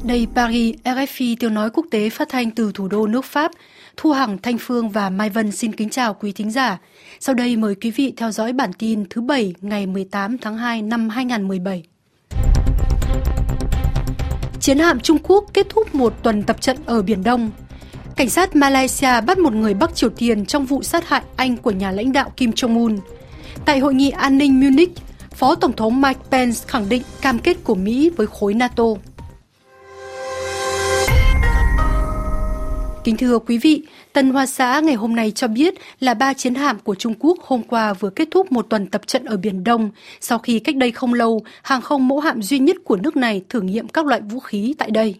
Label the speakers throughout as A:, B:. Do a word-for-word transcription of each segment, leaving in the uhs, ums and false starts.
A: Đây Paris, rờ ép pê tiếng nói quốc tế phát thanh từ thủ đô nước Pháp. Thu Hằng, Thanh Phương và Mai Vân xin kính chào quý thính giả. Sau đây mời quý vị theo dõi bản tin thứ bảy ngày mười tám tháng hai năm hai nghìn không trăm mười bảy. Chiến hạm Trung Quốc kết thúc một tuần tập trận ở Biển Đông. Cảnh sát Malaysia bắt một người Bắc Triều Tiên trong vụ sát hại anh của nhà lãnh đạo Kim Jong-un. Tại hội nghị an ninh Munich, Phó Tổng thống Mike Pence khẳng định cam kết của Mỹ với khối NATO. Kính thưa quý vị, Tân Hoa Xã ngày hôm nay cho biết là ba chiến hạm của Trung Quốc hôm qua vừa kết thúc một tuần tập trận ở Biển Đông sau khi cách đây không lâu, hàng không mẫu hạm duy nhất của nước này thử nghiệm các loại vũ khí tại đây.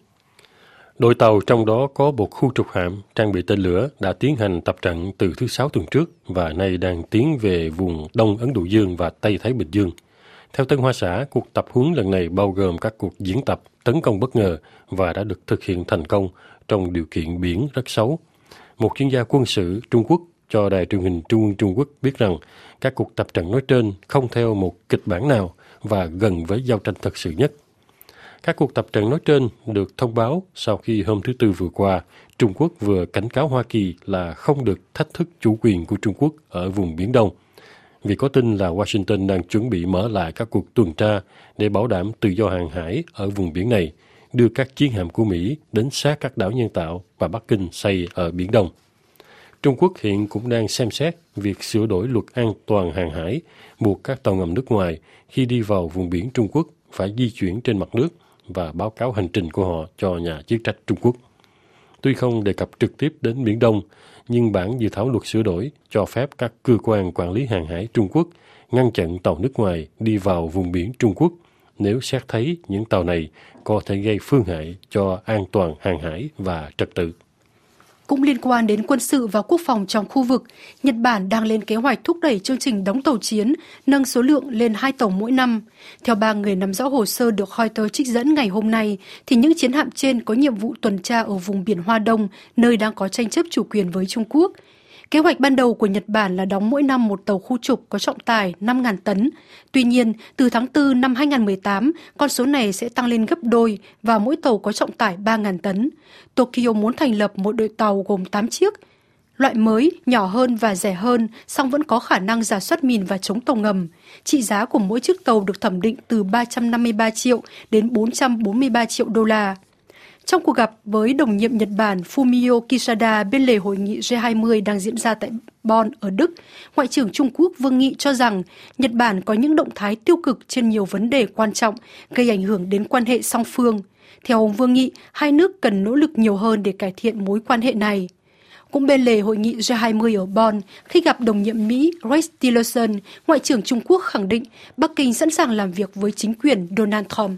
B: Đội tàu trong đó có một khu trục hạm trang bị tên lửa đã tiến hành tập trận từ thứ Sáu tuần trước và nay đang tiến về vùng Đông Ấn Độ Dương và Tây Thái Bình Dương. Theo Tân Hoa Xã, cuộc tập huấn lần này bao gồm các cuộc diễn tập tấn công bất ngờ và đã được thực hiện thành công trong điều kiện biển rất xấu. Một chuyên gia quân sự Trung Quốc cho đài truyền hình Trung ương Trung Quốc biết rằng các cuộc tập trận nói trên không theo một kịch bản nào và gần với giao tranh thật sự nhất. Các cuộc tập trận nói trên được thông báo sau khi hôm thứ Tư vừa qua, Trung Quốc vừa cảnh cáo Hoa Kỳ là không được thách thức chủ quyền của Trung Quốc ở vùng Biển Đông, vì có tin là Washington đang chuẩn bị mở lại các cuộc tuần tra để bảo đảm tự do hàng hải ở vùng biển này, đưa các chiến hạm của Mỹ đến sát các đảo nhân tạo và Bắc Kinh xây ở Biển Đông. Trung Quốc hiện cũng đang xem xét việc sửa đổi luật an toàn hàng hải, buộc các tàu ngầm nước ngoài khi đi vào vùng biển Trung Quốc phải di chuyển trên mặt nước và báo cáo hành trình của họ cho nhà chức trách Trung Quốc. Tuy không đề cập trực tiếp đến Biển Đông, nhưng bản dự thảo luật sửa đổi cho phép các cơ quan quản lý hàng hải Trung Quốc ngăn chặn tàu nước ngoài đi vào vùng biển Trung Quốc nếu xét thấy những tàu này có thể gây phương hại cho an toàn hàng hải và trật tự.
A: Cũng liên quan đến quân sự và quốc phòng trong khu vực, Nhật Bản đang lên kế hoạch thúc đẩy chương trình đóng tàu chiến, nâng số lượng lên hai tàu mỗi năm. Theo ba người nắm rõ hồ sơ được Reuters trích dẫn ngày hôm nay, thì những chiến hạm trên có nhiệm vụ tuần tra ở vùng biển Hoa Đông, nơi đang có tranh chấp chủ quyền với Trung Quốc. Kế hoạch ban đầu của Nhật Bản là đóng mỗi năm một tàu khu trục có trọng tải năm nghìn tấn. Tuy nhiên, từ tháng tư năm hai nghìn không trăm mười tám, con số này sẽ tăng lên gấp đôi và mỗi tàu có trọng tải ba nghìn tấn. Tokyo muốn thành lập một đội tàu gồm tám chiếc. Loại mới, nhỏ hơn và rẻ hơn, song vẫn có khả năng rà soát mìn và chống tàu ngầm. Trị giá của mỗi chiếc tàu được thẩm định từ ba trăm năm mươi ba triệu đến bốn trăm bốn mươi ba triệu đô la. Trong cuộc gặp với đồng nhiệm Nhật Bản Fumio Kishida bên lề hội nghị G hai mươi đang diễn ra tại Bonn ở Đức, Ngoại trưởng Trung Quốc Vương Nghị cho rằng Nhật Bản có những động thái tiêu cực trên nhiều vấn đề quan trọng, gây ảnh hưởng đến quan hệ song phương. Theo ông Vương Nghị, hai nước cần nỗ lực nhiều hơn để cải thiện mối quan hệ này. Cũng bên lề hội nghị G hai mươi ở Bonn, khi gặp đồng nhiệm Mỹ Rex Tillerson, Ngoại trưởng Trung Quốc khẳng định Bắc Kinh sẵn sàng làm việc với chính quyền Donald Trump.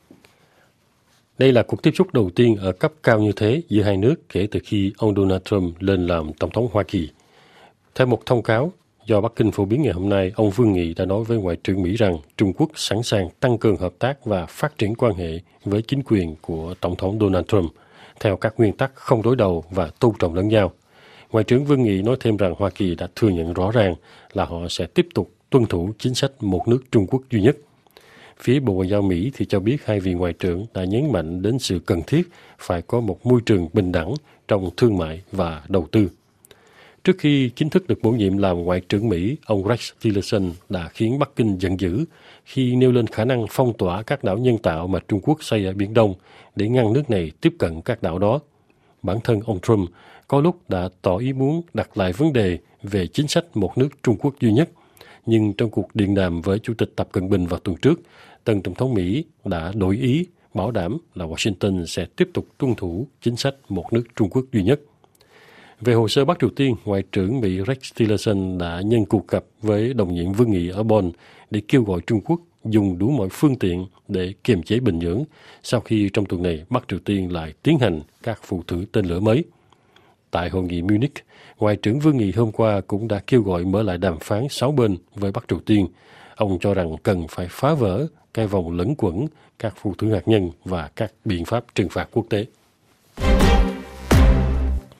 B: Đây là cuộc tiếp xúc đầu tiên ở cấp cao như thế giữa hai nước kể từ khi ông Donald Trump lên làm Tổng thống Hoa Kỳ. Theo một thông cáo do Bắc Kinh phổ biến ngày hôm nay, ông Vương Nghị đã nói với Ngoại trưởng Mỹ rằng Trung Quốc sẵn sàng tăng cường hợp tác và phát triển quan hệ với chính quyền của Tổng thống Donald Trump, theo các nguyên tắc không đối đầu và tôn trọng lẫn nhau. Ngoại trưởng Vương Nghị nói thêm rằng Hoa Kỳ đã thừa nhận rõ ràng là họ sẽ tiếp tục tuân thủ chính sách một nước Trung Quốc duy nhất. Phía Bộ Ngoại giao Mỹ thì cho biết hai vị ngoại trưởng đã nhấn mạnh đến sự cần thiết phải có một môi trường bình đẳng trong thương mại và đầu tư. Trước khi chính thức được bổ nhiệm làm Ngoại trưởng Mỹ, ông Rex Tillerson đã khiến Bắc Kinh giận dữ khi nêu lên khả năng phong tỏa các đảo nhân tạo mà Trung Quốc xây ở Biển Đông để ngăn nước này tiếp cận các đảo đó. Bản thân ông Trump có lúc đã tỏ ý muốn đặt lại vấn đề về chính sách một nước Trung Quốc duy nhất, nhưng trong cuộc điện đàm với Chủ tịch Tập Cận Bình vào tuần trước, tân Tổng thống Mỹ đã đổi ý, bảo đảm là Washington sẽ tiếp tục tuân thủ chính sách một nước Trung Quốc duy nhất. Về hồ sơ Bắc Triều Tiên, Ngoại trưởng Mỹ Rex Tillerson đã nhân cuộc gặp với đồng nhiệm Vương Nghị ở Bonn để kêu gọi Trung Quốc dùng đủ mọi phương tiện để kiềm chế Bình Nhưỡng sau khi trong tuần này Bắc Triều Tiên lại tiến hành các vụ thử tên lửa mới. Tại hội nghị Munich, Ngoại trưởng Vương Nghị hôm qua cũng đã kêu gọi mở lại đàm phán sáu bên với Bắc Triều Tiên. Ông cho rằng cần phải phá vỡ cái vòng lẫn quẩn các vụ thử hạt nhân và các biện pháp trừng phạt quốc tế.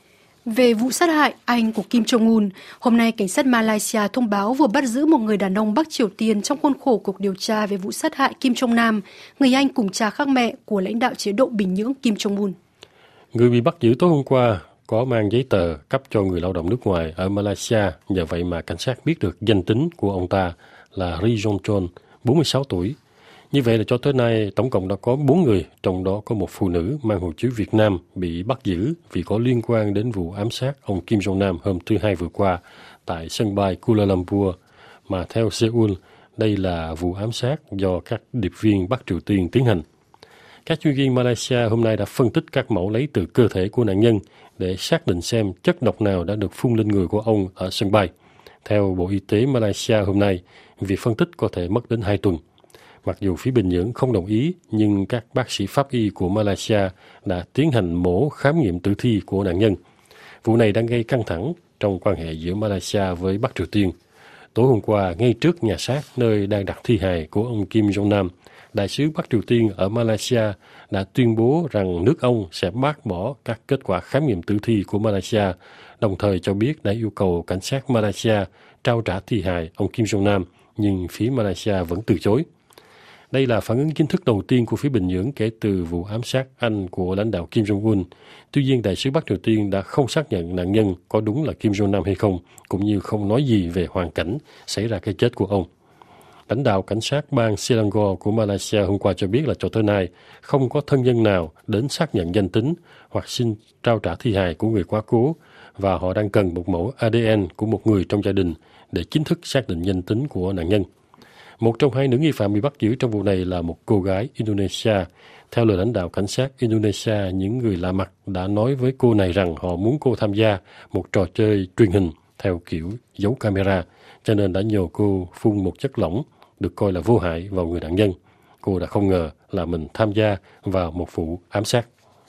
A: Về vụ sát hại anh của Kim Jong-un, hôm nay cảnh sát Malaysia thông báo vừa bắt giữ một người đàn ông Bắc Triều Tiên trong khuôn khổ cuộc điều tra về vụ sát hại Kim Jong-nam, người anh cùng cha khác mẹ của lãnh đạo chế độ Bình Nhưỡng Kim Jong-un.
B: Người bị bắt giữ tối hôm qua có mang giấy tờ cấp cho người lao động nước ngoài ở Malaysia, nhờ vậy mà cảnh sát biết được danh tính của ông ta là Ri Jong Chon, bốn mươi sáu tuổi. Như vậy là cho tới nay, tổng cộng đã có bốn người, trong đó có một phụ nữ mang hộ chiếu Việt Nam bị bắt giữ vì có liên quan đến vụ ám sát ông Kim Jong-nam hôm thứ Hai vừa qua tại sân bay Kuala Lumpur, mà theo Seoul, đây là vụ ám sát do các điệp viên Bắc Triều Tiên tiến hành. Các chuyên viên Malaysia hôm nay đã phân tích các mẫu lấy từ cơ thể của nạn nhân để xác định xem chất độc nào đã được phun lên người của ông ở sân bay. Theo Bộ Y tế Malaysia hôm nay, việc phân tích có thể mất đến hai tuần. Mặc dù phía Bình Nhưỡng không đồng ý, nhưng các bác sĩ pháp y của Malaysia đã tiến hành mổ khám nghiệm tử thi của nạn nhân. Vụ này đang gây căng thẳng trong quan hệ giữa Malaysia với Bắc Triều Tiên. Tối hôm qua, ngay trước nhà xác nơi đang đặt thi hài của ông Kim Jong-nam, Đại sứ Bắc Triều Tiên ở Malaysia đã tuyên bố rằng nước ông sẽ bác bỏ các kết quả khám nghiệm tử thi của Malaysia, đồng thời cho biết đã yêu cầu cảnh sát Malaysia trao trả thi hài ông Kim Jong-nam, nhưng phía Malaysia vẫn từ chối. Đây là phản ứng chính thức đầu tiên của phía Bình Nhưỡng kể từ vụ ám sát anh của lãnh đạo Kim Jong-un. Tuy nhiên, Đại sứ Bắc Triều Tiên đã không xác nhận nạn nhân có đúng là Kim Jong-nam hay không, cũng như không nói gì về hoàn cảnh xảy ra cái chết của ông. Lãnh đạo cảnh sát bang Selangor của Malaysia hôm qua cho biết là cho tới nay không có thân nhân nào đến xác nhận danh tính hoặc xin trao trả thi hài của người quá cố, và họ đang cần một mẫu a đê en của một người trong gia đình để chính thức xác định danh tính của nạn nhân. Một trong hai nữ nghi phạm bị bắt giữ trong vụ này là một cô gái Indonesia. Theo lời lãnh đạo cảnh sát Indonesia, những người lạ mặt đã nói với cô này rằng họ muốn cô tham gia một trò chơi truyền hình theo kiểu giấu camera, cho nên đã nhờ cô phun một chất lỏng được coi là vô hại vào người nạn nhân. Cô đã không ngờ là mình tham gia vào một vụ ám sát.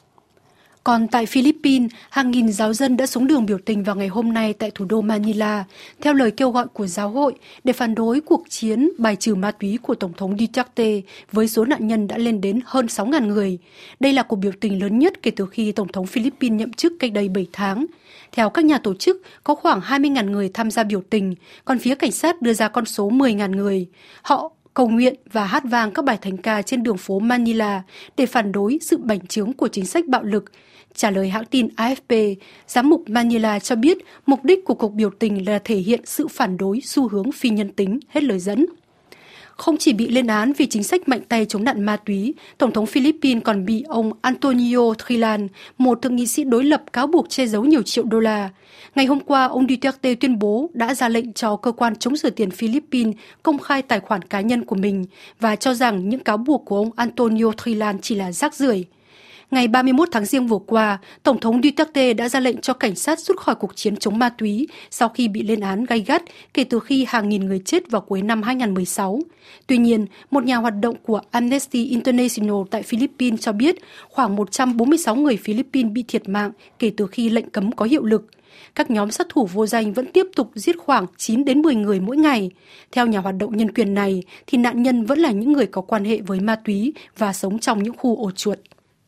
A: Còn tại Philippines, hàng nghìn giáo dân đã xuống đường biểu tình vào ngày hôm nay tại thủ đô Manila, theo lời kêu gọi của giáo hội để phản đối cuộc chiến bài trừ ma túy của Tổng thống Duterte, với số nạn nhân đã lên đến hơn sáu nghìn người. Đây là cuộc biểu tình lớn nhất kể từ khi Tổng thống Philippines nhậm chức cách đây bảy tháng. Theo các nhà tổ chức, có khoảng hai mươi nghìn người tham gia biểu tình, còn phía cảnh sát đưa ra con số mười nghìn người. Họ cầu nguyện và hát vang các bài thánh ca trên đường phố Manila để phản đối sự bành trướng của chính sách bạo lực. Trả lời hãng tin a ép pê, giám mục Manila cho biết mục đích của cuộc biểu tình là thể hiện sự phản đối xu hướng phi nhân tính, hết lời dẫn. Không chỉ bị lên án vì chính sách mạnh tay chống nạn ma túy, Tổng thống Philippines còn bị ông Antonio Trilan, một thượng nghị sĩ đối lập, cáo buộc che giấu nhiều triệu đô la. Ngày hôm qua, ông Duterte tuyên bố đã ra lệnh cho cơ quan chống rửa tiền Philippines công khai tài khoản cá nhân của mình và cho rằng những cáo buộc của ông Antonio Trilan chỉ là rác rưởi. Ngày ba mươi mốt tháng Giêng vừa qua, Tổng thống Duterte đã ra lệnh cho cảnh sát rút khỏi cuộc chiến chống ma túy sau khi bị lên án gay gắt kể từ khi hàng nghìn người chết vào cuối năm hai không một sáu. Tuy nhiên, một nhà hoạt động của Amnesty International tại Philippines cho biết khoảng một trăm bốn mươi sáu người Philippines bị thiệt mạng kể từ khi lệnh cấm có hiệu lực. Các nhóm sát thủ vô danh vẫn tiếp tục giết khoảng chín đến mười người mỗi ngày. Theo nhà hoạt động nhân quyền này, thì nạn nhân vẫn là những người có quan hệ với ma túy và sống trong những khu ổ chuột.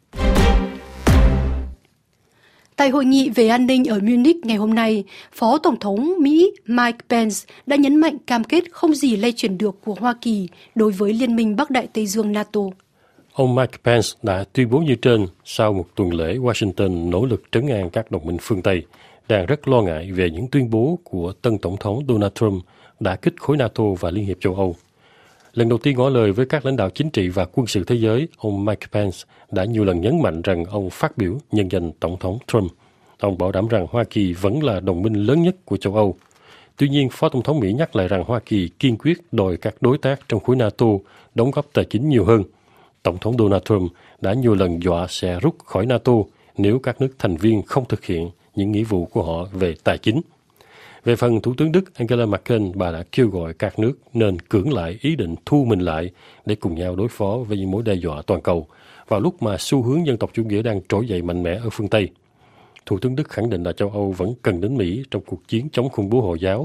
A: Tại hội nghị về an ninh ở Munich ngày hôm nay, Phó Tổng thống Mỹ Mike Pence đã nhấn mạnh cam kết không gì lay chuyển được của Hoa Kỳ đối với Liên minh Bắc Đại Tây Dương NATO.
B: Ông Mike Pence đã tuyên bố như trên sau một tuần lễ Washington nỗ lực trấn an các đồng minh phương Tây, đang rất lo ngại về những tuyên bố của tân Tổng thống Donald Trump đã kích khối NATO và Liên hiệp châu Âu. Lần đầu tiên ngỏ lời với các lãnh đạo chính trị và quân sự thế giới, ông Mike Pence đã nhiều lần nhấn mạnh rằng ông phát biểu nhân danh Tổng thống Trump. Ông bảo đảm rằng Hoa Kỳ vẫn là đồng minh lớn nhất của châu Âu. Tuy nhiên, Phó Tổng thống Mỹ nhắc lại rằng Hoa Kỳ kiên quyết đòi các đối tác trong khối NATO đóng góp tài chính nhiều hơn. Tổng thống Donald Trump đã nhiều lần dọa sẽ rút khỏi NATO nếu các nước thành viên không thực hiện những nghĩa vụ của họ về tài chính. Về phần Thủ tướng Đức Angela Merkel, bà đã kêu gọi các nước nên cưỡng lại ý định thu mình lại để cùng nhau đối phó với những mối đe dọa toàn cầu, vào lúc mà xu hướng dân tộc chủ nghĩa đang trỗi dậy mạnh mẽ ở phương Tây. Thủ tướng Đức khẳng định là châu Âu vẫn cần đến Mỹ trong cuộc chiến chống khủng bố Hồi giáo,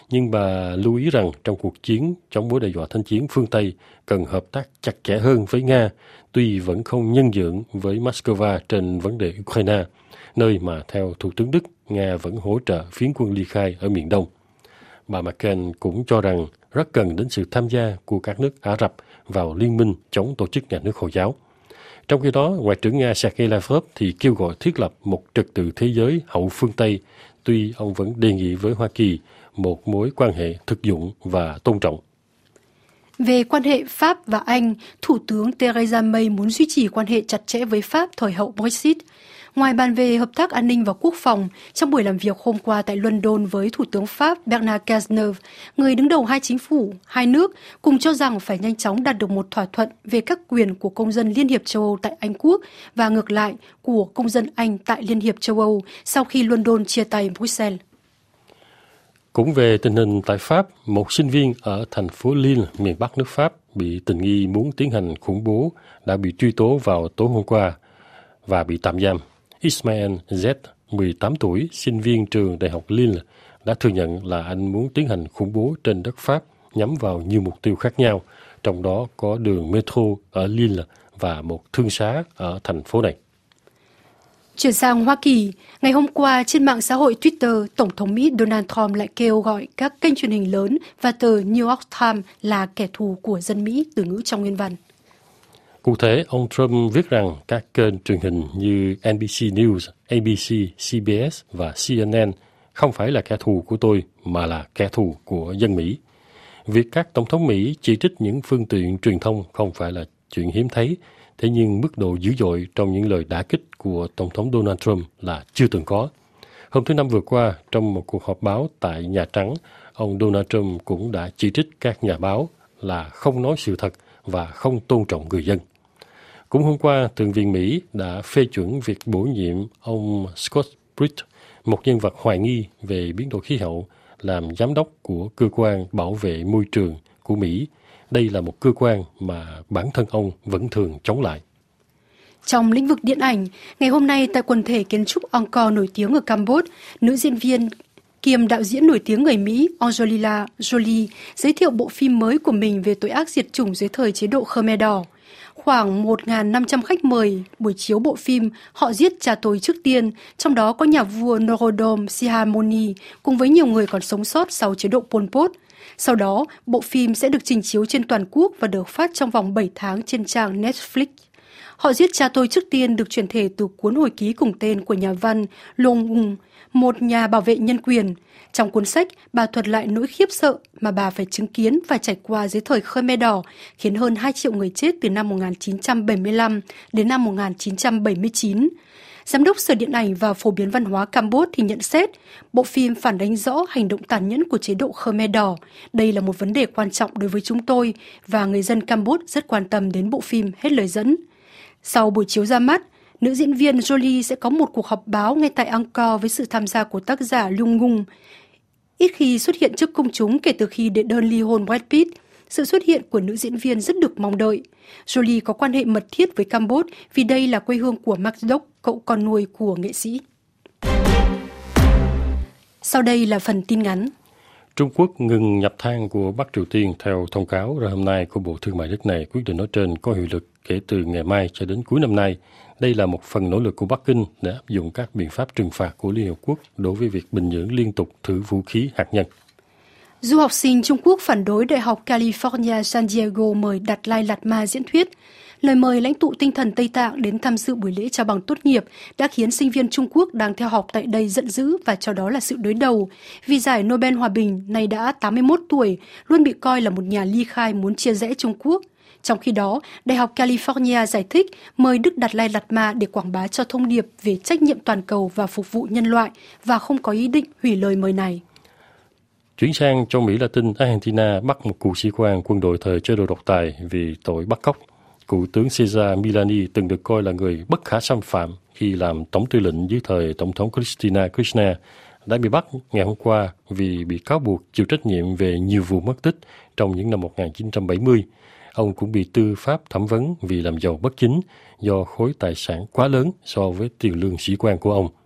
B: nhưng bà lưu ý rằng trong cuộc chiến chống mối đe dọa thanh chiến phương Tây cần hợp tác chặt chẽ hơn với Nga, tuy vẫn không nhân nhượng với Moscow trên vấn đề Ukraine, nơi mà theo Thủ tướng Đức, Nga vẫn hỗ trợ phiến quân ly khai ở miền Đông. Bà Merkel cũng cho rằng rất cần đến sự tham gia của các nước Ả Rập vào liên minh chống tổ chức nhà nước Hồi giáo. Trong khi đó, Ngoại trưởng Nga Sergei Lavrov thì kêu gọi thiết lập một trật tự thế giới hậu phương Tây, tuy ông vẫn đề nghị với Hoa Kỳ một mối quan hệ thực dụng và tôn trọng.
A: Về quan hệ Pháp và Anh, Thủ tướng Theresa May muốn duy trì quan hệ chặt chẽ với Pháp thời hậu Brexit. Ngoài bàn về hợp tác an ninh và quốc phòng, trong buổi làm việc hôm qua tại London với Thủ tướng Pháp Bernard Cazeneuve, người đứng đầu hai chính phủ, hai nước cùng cho rằng phải nhanh chóng đạt được một thỏa thuận về các quyền của công dân Liên hiệp châu Âu tại Anh Quốc và ngược lại của công dân Anh tại Liên hiệp châu Âu sau khi London chia tay Bruxelles.
B: Cũng về tình hình tại Pháp, một sinh viên ở thành phố Lille, miền Bắc nước Pháp, bị tình nghi muốn tiến hành khủng bố đã bị truy tố vào tối hôm qua và bị tạm giam. Ismael Z, mười tám tuổi, sinh viên trường Đại học Lille, đã thừa nhận là anh muốn tiến hành khủng bố trên đất Pháp nhắm vào nhiều mục tiêu khác nhau, trong đó có đường metro ở Lille và một thương xá ở thành phố này.
A: Chuyển sang Hoa Kỳ, ngày hôm qua trên mạng xã hội Twitter, Tổng thống Mỹ Donald Trump lại kêu gọi các kênh truyền hình lớn và tờ New York Times là kẻ thù của dân Mỹ, từ ngữ trong nguyên văn.
B: Cụ thể, ông Trump viết rằng các kênh truyền hình như en bê xê News, a bê xê, xê bê ét và xê en en không phải là kẻ thù của tôi mà là kẻ thù của dân Mỹ. Việc các tổng thống Mỹ chỉ trích những phương tiện truyền thông không phải là chuyện hiếm thấy, thế nhưng mức độ dữ dội trong những lời đả kích của Tổng thống Donald Trump là chưa từng có. Hôm thứ Năm vừa qua, trong một cuộc họp báo tại Nhà Trắng, ông Donald Trump cũng đã chỉ trích các nhà báo là không nói sự thật và không tôn trọng người dân. Cũng hôm qua, Thượng viện Mỹ đã phê chuẩn việc bổ nhiệm ông Scott Pruitt, một nhân vật hoài nghi về biến đổi khí hậu, làm giám đốc của cơ quan bảo vệ môi trường của Mỹ. Đây là một cơ quan mà bản thân ông vẫn thường chống lại.
A: Trong lĩnh vực điện ảnh, ngày hôm nay tại quần thể kiến trúc Angkor nổi tiếng ở Campuchia, nữ diễn viên kiêm đạo diễn nổi tiếng người Mỹ Angelina Jolie giới thiệu bộ phim mới của mình về tội ác diệt chủng dưới thời chế độ Khmer Đỏ. Khoảng một nghìn năm trăm khách mời buổi chiếu bộ phim Họ giết cha tôi trước tiên, trong đó có nhà vua Norodom Sihamoni cùng với nhiều người còn sống sót sau chế độ Pol Pot. Sau đó, bộ phim sẽ được trình chiếu trên toàn quốc và được phát trong vòng bảy tháng trên trang Netflix. Họ giết cha tôi trước tiên được chuyển thể từ cuốn hồi ký cùng tên của nhà văn Long, một nhà bảo vệ nhân quyền. Trong cuốn sách, bà thuật lại nỗi khiếp sợ mà bà phải chứng kiến và trải qua dưới thời Khmer Đỏ, khiến hơn hai triệu người chết từ năm một nghìn chín trăm bảy mươi lăm đến năm một nghìn chín trăm bảy mươi chín. Giám đốc Sở Điện ảnh và Phổ biến Văn hóa Campuchia thì nhận xét, bộ phim phản ánh rõ hành động tàn nhẫn của chế độ Khmer Đỏ. Đây là một vấn đề quan trọng đối với chúng tôi và người dân Campuchia rất quan tâm đến bộ phim, hết lời dẫn. Sau buổi chiếu ra mắt, nữ diễn viên Jolie sẽ có một cuộc họp báo ngay tại Angkor với sự tham gia của tác giả Lung Ngung. Ít khi xuất hiện trước công chúng kể từ khi đệ đơn ly hôn Brad Pitt, sự xuất hiện của nữ diễn viên rất được mong đợi. Jolie có quan hệ mật thiết với Campuchia vì đây là quê hương của Mark Dog, cậu con nuôi của nghệ sĩ. Sau đây là phần tin ngắn.
B: Trung Quốc ngừng nhập than của Bắc Triều Tiên theo thông cáo ra hôm nay của Bộ Thương mại nước này. Quyết định nói trên có hiệu lực kể từ ngày mai cho đến cuối năm nay. Đây là một phần nỗ lực của Bắc Kinh để áp dụng các biện pháp trừng phạt của Liên Hợp Quốc đối với việc Bình Nhưỡng liên tục thử vũ khí hạt nhân.
A: Du học sinh Trung Quốc phản đối Đại học California San Diego mời Đạt Lai Lạt Ma diễn thuyết. Lời mời lãnh tụ tinh thần Tây Tạng đến tham dự buổi lễ trao bằng tốt nghiệp đã khiến sinh viên Trung Quốc đang theo học tại đây giận dữ và cho đó là sự đối đầu. Vì giải Nobel Hòa bình này đã tám mươi mốt tuổi, luôn bị coi là một nhà ly khai muốn chia rẽ Trung Quốc. Trong khi đó, Đại học California giải thích mời Đức Đạt Lai Lạt Ma để quảng bá cho thông điệp về trách nhiệm toàn cầu và phục vụ nhân loại và không có ý định hủy lời mời này.
B: Chuyển sang châu Mỹ Latin, Argentina bắt một cựu sĩ quan quân đội thời chế độ độc tài vì tội bắt cóc. Cựu tướng Cesar Milani từng được coi là người bất khả xâm phạm khi làm tổng tư lệnh dưới thời Tổng thống Cristina Kirchner, đã bị bắt ngày hôm qua vì bị cáo buộc chịu trách nhiệm về nhiều vụ mất tích trong những năm một nghìn chín trăm bảy mươi. Ông cũng bị tư pháp thẩm vấn vì làm giàu bất chính do khối tài sản quá lớn so với tiền lương sĩ quan của ông.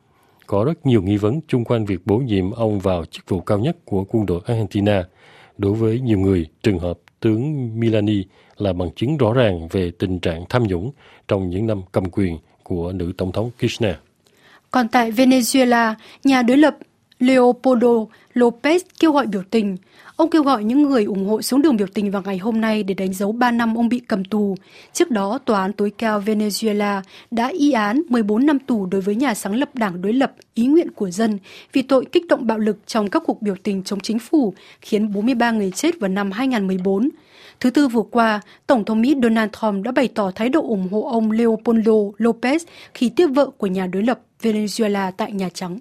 B: có rất nhiều nghi vấn chung quanh việc bổ nhiệm ông vào chức vụ cao nhất của quân đội Argentina. Đối với nhiều người, trường hợp tướng Milei là bằng chứng rõ ràng về tình trạng tham nhũng trong những năm cầm quyền của nữ tổng thống Kirchner.
A: Còn tại Venezuela, nhà đối lập Leopoldo López kêu gọi biểu tình. Ông kêu gọi những người ủng hộ xuống đường biểu tình vào ngày hôm nay để đánh dấu ba năm ông bị cầm tù. Trước đó, Tòa án tối cao Venezuela đã y án mười bốn năm tù đối với nhà sáng lập đảng đối lập Ý nguyện của dân vì tội kích động bạo lực trong các cuộc biểu tình chống chính phủ, khiến bốn mươi ba người chết vào năm hai không một bốn. Thứ Tư vừa qua, Tổng thống Mỹ Donald Trump đã bày tỏ thái độ ủng hộ ông Leopoldo López khi tiếp vợ của nhà đối lập Venezuela tại Nhà Trắng.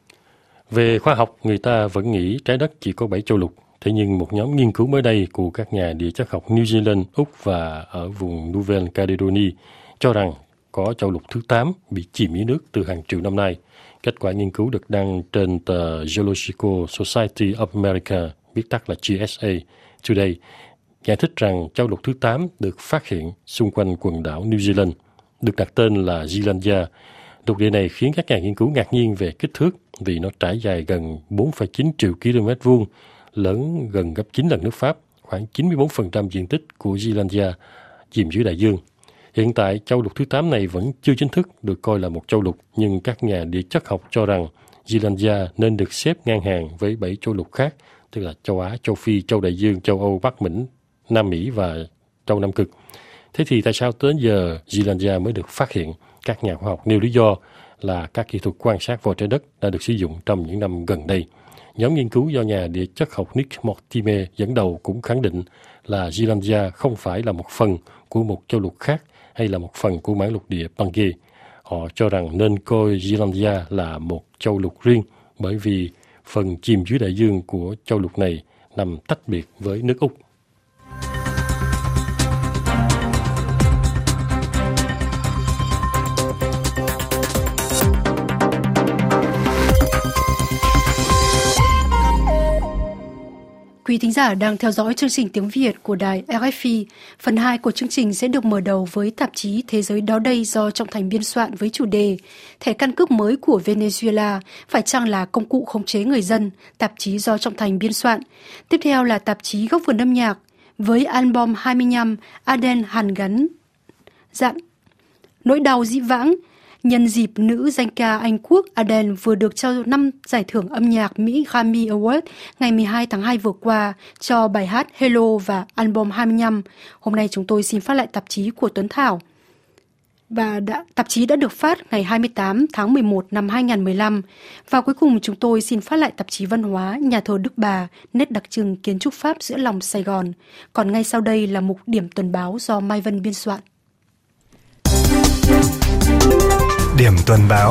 B: Về khoa học, người ta vẫn nghĩ trái đất chỉ có bảy châu lục. Thế nhưng một nhóm nghiên cứu mới đây của các nhà địa chất học New Zealand, Úc và ở vùng Nouvelle Calédonie cho rằng có châu lục thứ tám bị chìm dưới nước từ hàng triệu năm nay. Kết quả nghiên cứu được đăng trên tờ Geological Society of America, viết tắt là G S A Today, giải thích rằng châu lục thứ tám được phát hiện xung quanh quần đảo New Zealand, được đặt tên là Zealandia. Lục địa này khiến các nhà nghiên cứu ngạc nhiên về kích thước vì nó trải dài gần bốn phẩy chín triệu km vuông, lớn gần gấp chín lần nước Pháp, khoảng chín mươi bốn phần trăm diện tích của Zealandia chìm dưới đại dương. Hiện tại, châu lục thứ tám này vẫn chưa chính thức được coi là một châu lục, nhưng các nhà địa chất học cho rằng Zealandia nên được xếp ngang hàng với bảy châu lục khác, tức là châu Á, châu Phi, châu Đại Dương, châu Âu, Bắc Mỹ, Nam Mỹ và châu Nam Cực. Thế thì tại sao tới giờ Zealandia mới được phát hiện? Các nhà khoa học nêu lý do là các kỹ thuật quan sát vỏ trái đất đã được sử dụng trong những năm gần đây. Nhóm nghiên cứu do nhà địa chất học Nick Mortimer dẫn đầu cũng khẳng định là Zealandia không phải là một phần của một châu lục khác hay là một phần của mảng lục địa Pangaea. Họ cho rằng nên coi Zealandia là một châu lục riêng bởi vì phần chìm dưới đại dương của châu lục này nằm tách biệt với nước Úc.
A: Quý thính giả đang theo dõi chương trình tiếng Việt của đài R F I. Phần hai của chương trình sẽ được mở đầu với tạp chí Thế giới đó đây do Trọng Thành biên soạn với chủ đề Thẻ căn cước mới của Venezuela phải chăng là công cụ khống chế người dân, tạp chí do Trọng Thành biên soạn. Tiếp theo là tạp chí Góc vườn âm nhạc với album hai mươi lăm Adele hàn gắn dặn nỗi đau dĩ vãng. Nhân dịp nữ danh ca Anh Quốc Adele vừa được trao năm giải thưởng âm nhạc Mỹ Grammy Award ngày mười hai tháng hai vừa qua cho bài hát Hello và album hai mươi lăm. Hôm nay chúng tôi xin phát lại tạp chí của Tuấn Thảo. Và đã, tạp chí đã được phát ngày hai mươi tám tháng mười một năm hai không một lăm. Và cuối cùng chúng tôi xin phát lại tạp chí văn hóa Nhà thờ Đức Bà, nét đặc trưng kiến trúc Pháp giữa lòng Sài Gòn. Còn ngay sau đây là mục điểm tuần báo do Mai Vân biên soạn.
C: Điểm tuần báo.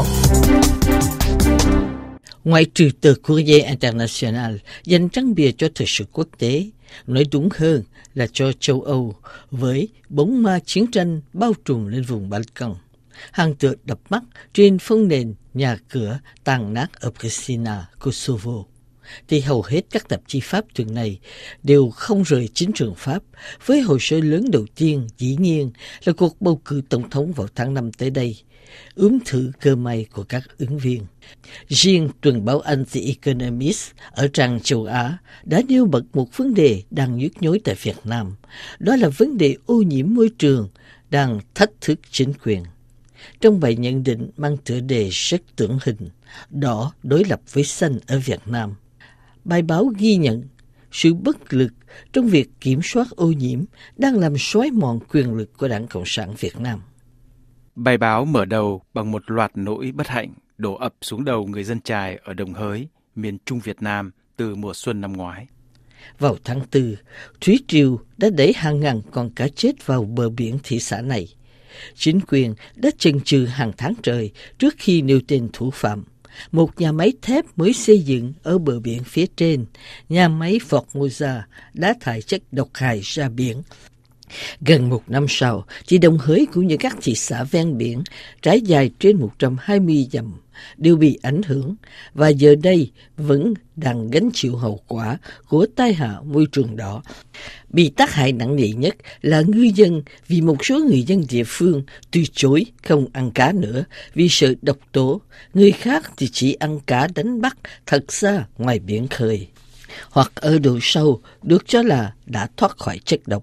D: Ngoại trừ tờ Courrier International dành trang bìa cho thời sự quốc tế, nói đúng hơn là cho châu Âu, với bóng ma chiến tranh bao trùm lên vùng Balkan, hàng tựa đập mắt trên phong nền nhà cửa tàn nát ở Pristina, Kosovo, thì hầu hết các tạp chí Pháp tuần này đều không rời chính trường Pháp, với hồ sơ lớn đầu tiên dĩ nhiên là cuộc bầu cử tổng thống vào tháng năm tới đây, ướm thử cơ may của các ứng viên. Riêng tuần báo Anh The Economist ở trang châu Á đã nêu bật một vấn đề đang nhức nhối tại Việt Nam, đó là vấn đề ô nhiễm môi trường đang thách thức chính quyền. Trong bài nhận định mang tựa đề rất tưởng hình, đỏ đối lập với xanh ở Việt Nam, bài báo ghi nhận sự bất lực trong việc kiểm soát ô nhiễm đang làm xói mòn quyền lực của Đảng Cộng sản Việt Nam.
E: Bài báo mở đầu bằng một loạt nỗi bất hạnh đổ ập xuống đầu người dân Chài ở Đồng Hới, miền Trung Việt Nam từ mùa xuân năm ngoái.
D: Vào tháng tư, thủy triều đã đẩy hàng ngàn con cá chết vào bờ biển thị xã này. Chính quyền đã chần chừ hàng tháng trời trước khi nêu tên thủ phạm. Một nhà máy thép mới xây dựng ở bờ biển phía trên, nhà máy Formosa đã thải chất độc hại ra biển, Gần một năm sau, thì Đồng Hới cũng như các thị xã ven biển trải dài trên một trăm hai mươi dặm đều bị ảnh hưởng và giờ đây vẫn đang gánh chịu hậu quả của tai họa môi trường đỏ. Bị tác hại nặng nề nhất là ngư dân, vì một số người dân địa phương từ chối không ăn cá nữa vì sợ độc tố, người khác thì chỉ ăn cá đánh bắt thật xa ngoài biển khơi, hoặc ở độ sâu được cho là đã thoát khỏi chất độc.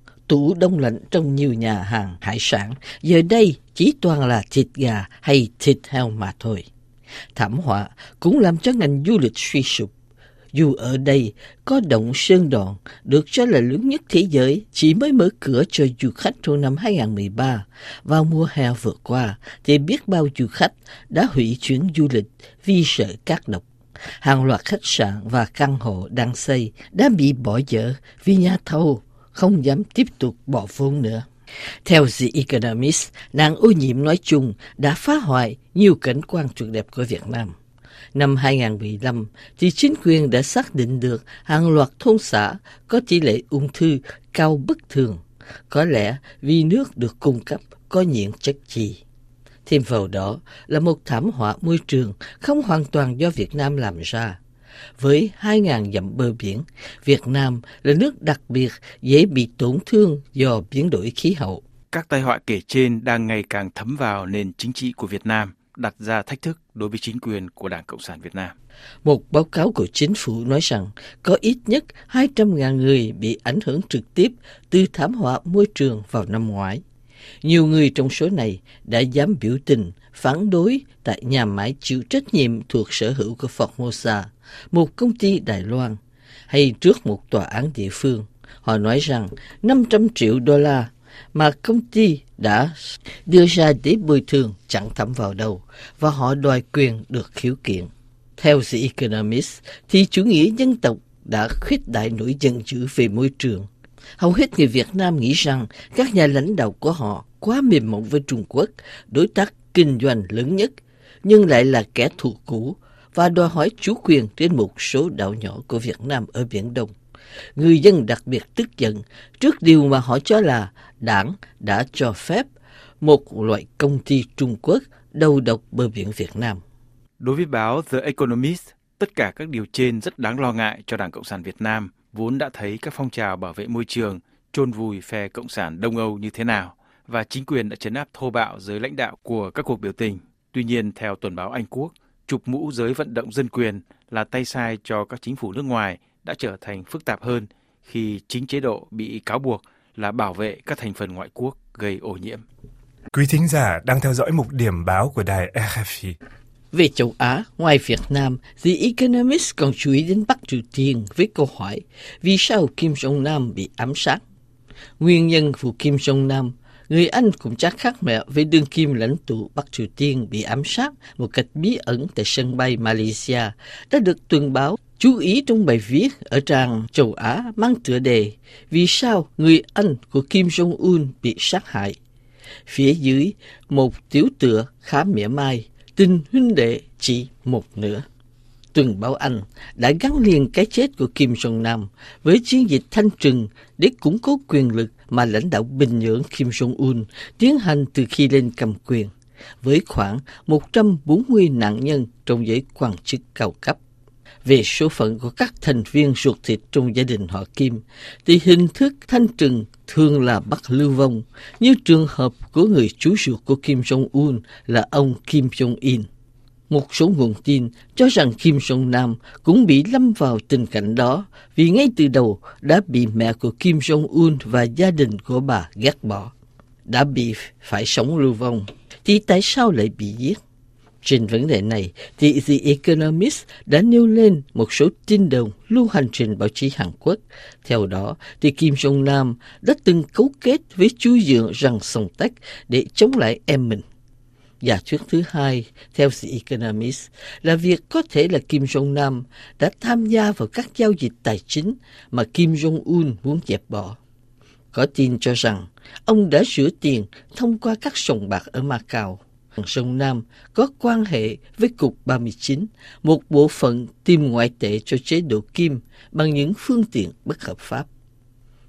D: Tủ đông lạnh trong nhiều nhà hàng hải sản giờ đây chỉ toàn là thịt gà hay thịt heo mà thôi. Thảm họa cũng làm cho ngành du lịch suy sụp. Dù ở đây có động Sơn Đoòng được cho là lớn nhất thế giới, chỉ mới mở cửa cho du khách trong năm hai không một ba, vào mùa hè vừa qua, thì biết bao du khách đã hủy chuyến du lịch vì sợ cát độc. Hàng loạt khách sạn và căn hộ đang xây đã bị bỏ dở vì nhà thầu không dám tiếp tục bỏ vốn nữa. Theo The Economist, nạn ô nhiễm nói chung đã phá hoại nhiều cảnh quan tuyệt đẹp của Việt Nam. Năm hai không một lăm, thì chính quyền đã xác định được hàng loạt thôn xã có tỷ lệ ung thư cao bất thường, có lẽ vì nước được cung cấp có nhiễm chất chì. Thêm vào đó là một thảm họa môi trường không hoàn toàn do Việt Nam làm ra. Với hai nghìn dặm bờ biển, Việt Nam là nước đặc biệt dễ bị tổn thương do biến đổi khí hậu.
E: Các tai họa kể trên đang ngày càng thấm vào nền chính trị của Việt Nam, đặt ra thách thức đối với chính quyền của Đảng Cộng sản Việt Nam.
D: Một báo cáo của chính phủ nói rằng có ít nhất hai trăm nghìn người bị ảnh hưởng trực tiếp từ thảm họa môi trường vào năm ngoái. Nhiều người trong số này đã dám biểu tình phản đối tại nhà máy chịu trách nhiệm thuộc sở hữu của Formosa, một công ty Đài Loan, hay trước một tòa án địa phương. Họ nói rằng năm trăm triệu đô la mà công ty đã đưa ra để bồi thường chẳng thấm vào đâu, và họ đòi quyền được khiếu kiện. Theo The Economist, thì chủ nghĩa dân tộc đã khuyết đại nỗi giận dữ về môi trường. Hầu hết người Việt Nam nghĩ rằng các nhà lãnh đạo của họ quá mềm mỏng với Trung Quốc, đối tác kinh doanh lớn nhất, nhưng lại là kẻ thù cũ và đòi hỏi chủ quyền trên một số đảo nhỏ của Việt Nam ở Biển Đông. Người dân đặc biệt tức giận trước điều mà họ cho là đảng đã cho phép một loại công ty Trung Quốc đầu độc bờ biển Việt Nam.
E: Đối với báo The Economist, tất cả các điều trên rất đáng lo ngại cho Đảng Cộng sản Việt Nam, vốn đã thấy các phong trào bảo vệ môi trường chôn vùi phe Cộng sản Đông Âu như thế nào, và chính quyền đã trấn áp thô bạo giới lãnh đạo của các cuộc biểu tình. Tuy nhiên, theo tuần báo Anh Quốc, chụp mũ giới vận động dân quyền là tay sai cho các chính phủ nước ngoài đã trở thành phức tạp hơn khi chính chế độ bị cáo buộc là bảo vệ các thành phần ngoại quốc gây ô nhiễm.
C: Quý thính giả đang theo dõi mục điểm báo của đài rờ ép i.
D: Về châu Á, ngoài Việt Nam, The Economist còn chú ý đến Bắc Triều Tiên với câu hỏi vì sao Kim Jong Nam bị ám sát. Nguyên nhân vụ Kim Jong Nam, người Anh cũng chắc khác mẹ với đương kim lãnh tụ Bắc Triều Tiên bị ám sát một cách bí ẩn tại sân bay Malaysia đã được tuần báo chú ý trong bài viết ở trang châu Á mang tựa đề Vì sao người Anh của Kim Jong-un bị sát hại. Phía dưới một tiểu tựa khá mỉa mai, tình huynh đệ chỉ một nửa. Tuần báo Anh đã gắn liền cái chết của Kim Jong Nam với chiến dịch thanh trừng để củng cố quyền lực mà lãnh đạo Bình Nhưỡng Kim Jong-un tiến hành từ khi lên cầm quyền, với khoảng một trăm bốn mươi nạn nhân trong giới quan chức cao cấp. Về số phận của các thành viên ruột thịt trong gia đình họ Kim, thì hình thức thanh trừng thường là bắt lưu vong, như trường hợp của người chú ruột của Kim Jong-un là ông Kim Jong-in. Một số nguồn tin cho rằng Kim Jong Nam cũng bị lâm vào tình cảnh đó vì ngay từ đầu đã bị mẹ của Kim Jong-un và gia đình của bà ghét bỏ. Đã bị phải sống lưu vong, thì tại sao lại bị giết? Trên vấn đề này, thì The Economist đã nêu lên một số tin đồn lưu hành trên báo chí Hàn Quốc. Theo đó, thì Kim Jong Nam đã từng cấu kết với chú dượng rằng Song Tech để chống lại em mình. Giả thuyết thứ hai, theo The Economist, là việc có thể là Kim Jong Nam đã tham gia vào các giao dịch tài chính mà Kim Jong-un muốn dẹp bỏ. Có tin cho rằng ông đã rửa tiền thông qua các sòng bạc ở Macau. Jong Nam có quan hệ với Cục ba mươi chín, một bộ phận tìm ngoại tệ cho chế độ Kim bằng những phương tiện bất hợp pháp.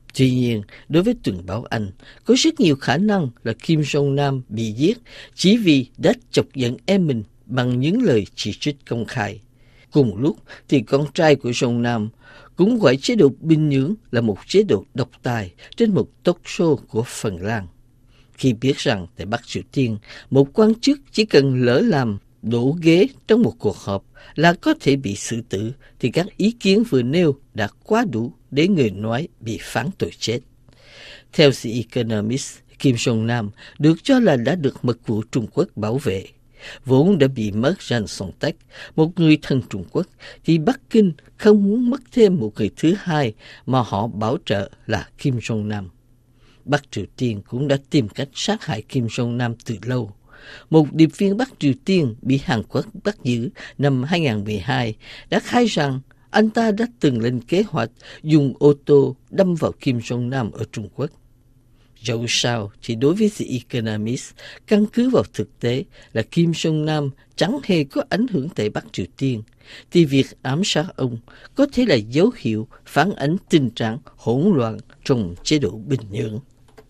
D: Tuy nhiên, đối với tuần báo Anh, có rất nhiều khả năng là Kim Jong-nam bị giết chỉ vì đã chọc giận em mình bằng những lời chỉ trích công khai. Cùng lúc thì con trai của Jong-nam cũng gọi chế độ Bình Nhưỡng là một chế độ độc tài trên một talk show của Phần Lan. Khi biết rằng tại Bắc Triều Tiên, một quan chức chỉ cần lỡ làm đổ ghế trong một cuộc họp là có thể bị xử tử, thì các ý kiến vừa nêu đã quá đủ để người nói bị phán tội chết. Theo The Economist, Kim Jong-nam được cho là đã được mật vụ Trung Quốc bảo vệ. Vốn đã bị mất Jang Song-tak, một người thân Trung Quốc, thì Bắc Kinh không muốn mất thêm một người thứ hai mà họ bảo trợ là Kim Jong-nam. Bắc Triều Tiên cũng đã tìm cách sát hại Kim Jong-nam từ lâu. Một điệp viên Bắc Triều Tiên bị Hàn Quốc bắt giữ năm hai không một hai đã khai rằng anh ta đã từng lên kế hoạch dùng ô tô đâm vào Kim Jong-nam ở Trung Quốc. Dẫu sao thì đối với The Economist, căn cứ vào thực tế là Kim Jong-nam chẳng hề có ảnh hưởng tại Bắc Triều Tiên, thì việc ám sát ông có thể là dấu hiệu phản ánh tình trạng hỗn loạn trong chế độ Bình Nhưỡng.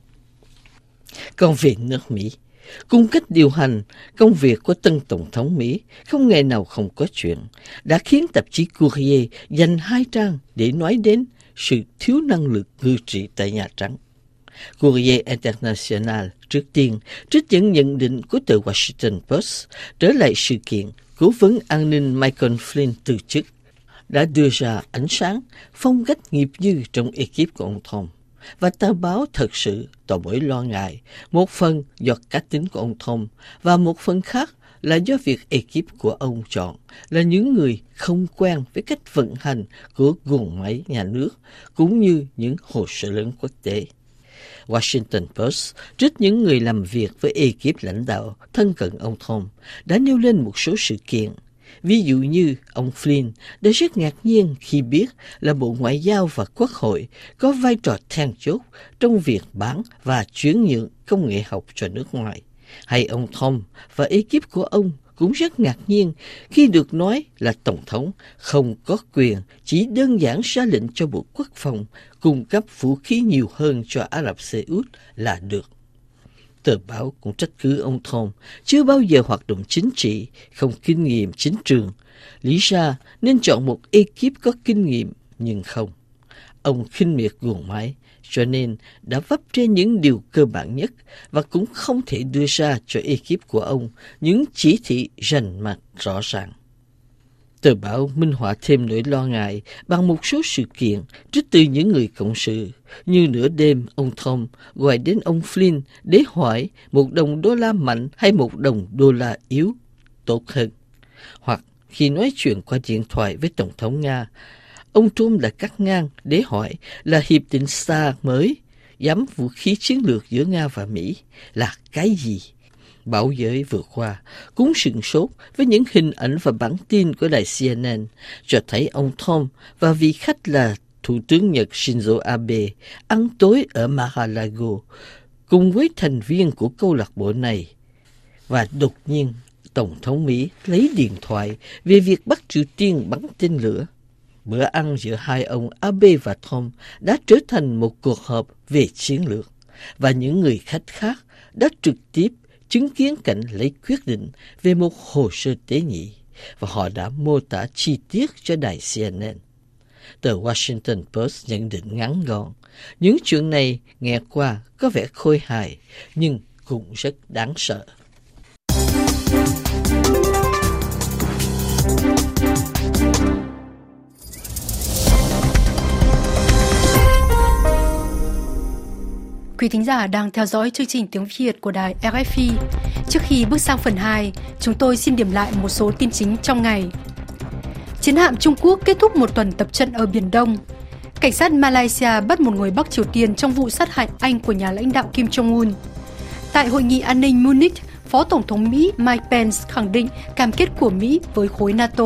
D: Còn về nước Mỹ, cung cách điều hành công việc của tân Tổng thống Mỹ không ngày nào không có chuyện, đã khiến tạp chí Courier dành hai trang để nói đến sự thiếu năng lực ngự trị tại Nhà Trắng. Courier International trước tiên trích dẫn nhận định của tờ Washington Post trở lại sự kiện cố vấn an ninh Michael Flynn từ chức, đã đưa ra ánh sáng phong cách nghiệp dư trong ekip của ông Trump. Và tờ báo thật sự tỏ mối lo ngại, một phần do cá tính của ông Trump và một phần khác là do việc ekip của ông chọn là những người không quen với cách vận hành của guồng máy nhà nước cũng như những hồ sơ lớn quốc tế. Washington Post trích những người làm việc với ekip lãnh đạo thân cận ông Trump đã nêu lên một số sự kiện. Ví dụ như ông Flynn đã rất ngạc nhiên khi biết là Bộ Ngoại giao và Quốc hội có vai trò then chốt trong việc bán và chuyển nhượng công nghệ học cho nước ngoài. Hay ông Trump và ekip của ông cũng rất ngạc nhiên khi được nói là Tổng thống không có quyền chỉ đơn giản ra lệnh cho Bộ Quốc phòng cung cấp vũ khí nhiều hơn cho Ả Rập Xê Út là được. Tờ báo cũng trách cứ ông Trump chưa bao giờ hoạt động chính trị, không kinh nghiệm chính trường. Lý ra nên chọn một ekip có kinh nghiệm, nhưng không. Ông khinh miệt guồng máy, cho nên đã vấp trên những điều cơ bản nhất và cũng không thể đưa ra cho ekip của ông những chỉ thị rành mạch rõ ràng. Tờ báo minh họa thêm nỗi lo ngại bằng một số sự kiện trích từ những người cộng sự, như nửa đêm ông Trump gọi đến ông Flynn để hỏi một đồng đô la mạnh hay một đồng đô la yếu tốt hơn. Hoặc khi nói chuyện qua điện thoại với Tổng thống Nga, ông Trump đã cắt ngang để hỏi là hiệp định START mới, giám vũ khí chiến lược giữa Nga và Mỹ, là cái gì? Báo giới vừa qua cũng sửng sốt với những hình ảnh và bản tin của đài C N N cho thấy ông Trump và vị khách là Thủ tướng Nhật Shinzo Abe ăn tối ở Mar-a-Lago cùng với thành viên của câu lạc bộ này. Và đột nhiên, Tổng thống Mỹ lấy điện thoại về việc Bắc Triều Tiên bắn tên lửa. Bữa ăn giữa hai ông Abe và Trump đã trở thành một cuộc họp về chiến lược, và những người khách khác đã trực tiếp chứng kiến cảnh lấy quyết định về một hồ sơ tế nhị, và họ đã mô tả chi tiết cho đài C N N. Tờ Washington Post nhận định ngắn gọn, những chuyện này nghe qua có vẻ khôi hài, nhưng cũng rất đáng sợ.
A: Quý thính giả đang theo dõi chương trình tiếng Việt của đài R F I. Trước khi bước sang phần hai, chúng tôi xin điểm lại một số tin chính trong ngày. Chiến hạm Trung Quốc kết thúc một tuần tập trận ở Biển Đông. Cảnh sát Malaysia bắt một người Bắc Triều Tiên trong vụ sát hại anh của nhà lãnh đạo Kim Jong-un. Tại Hội nghị an ninh Munich, Phó Tổng thống Mỹ Mike Pence khẳng định cam kết của Mỹ với khối NATO.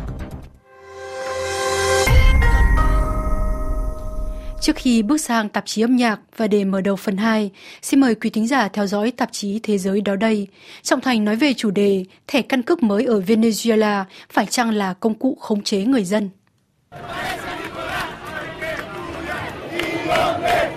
A: Trước khi bước sang tạp chí âm nhạc và để mở đầu phần hai, xin mời quý thính giả theo dõi tạp chí Thế giới đó đây. Trọng Thành nói về chủ đề thẻ căn cước mới ở Venezuela phải chăng là công cụ khống chế người dân.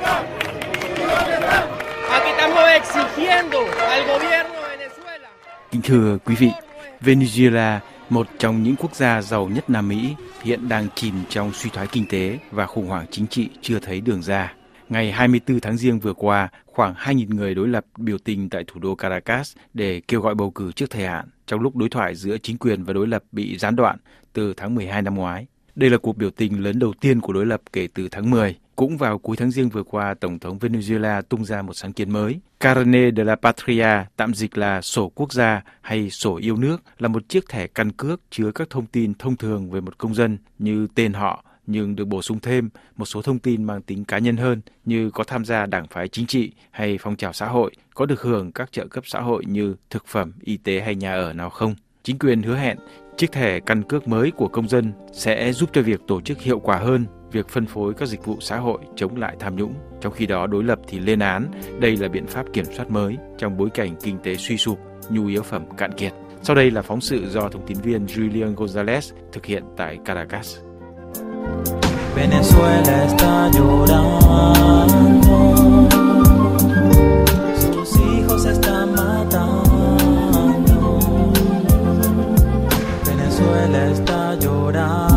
E: Kính thưa quý vị, Venezuela, một trong những quốc gia giàu nhất Nam Mỹ, hiện đang chìm trong suy thoái kinh tế và khủng hoảng chính trị chưa thấy đường ra. Ngày hai mươi tư tháng Giêng vừa qua, khoảng hai nghìn người đối lập biểu tình tại thủ đô Caracas để kêu gọi bầu cử trước thời hạn, trong lúc đối thoại giữa chính quyền và đối lập bị gián đoạn từ tháng mười hai năm ngoái. Đây là cuộc biểu tình lớn đầu tiên của đối lập kể từ tháng mười. Cũng vào cuối tháng Giêng vừa qua, Tổng thống Venezuela tung ra một sáng kiến mới. Carnet de la Patria, tạm dịch là sổ quốc gia hay sổ yêu nước, là một chiếc thẻ căn cước chứa các thông tin thông thường về một công dân như tên họ, nhưng được bổ sung thêm một số thông tin mang tính cá nhân hơn như có tham gia đảng phái chính trị hay phong trào xã hội, có được hưởng các trợ cấp xã hội như thực phẩm, y tế hay nhà ở nào không. Chính quyền hứa hẹn chiếc thẻ căn cước mới của công dân sẽ giúp cho việc tổ chức hiệu quả hơn việc phân phối các dịch vụ xã hội chống lại tham nhũng. Trong khi đó, đối lập thì lên án đây là biện pháp kiểm soát mới trong bối cảnh kinh tế suy sụp, nhu yếu phẩm cạn kiệt. Sau đây là phóng sự do thông tin viên Julian Gonzalez thực hiện tại Caracas. Venezuela está llorando, sus hijos están matando, Venezuela está llorando.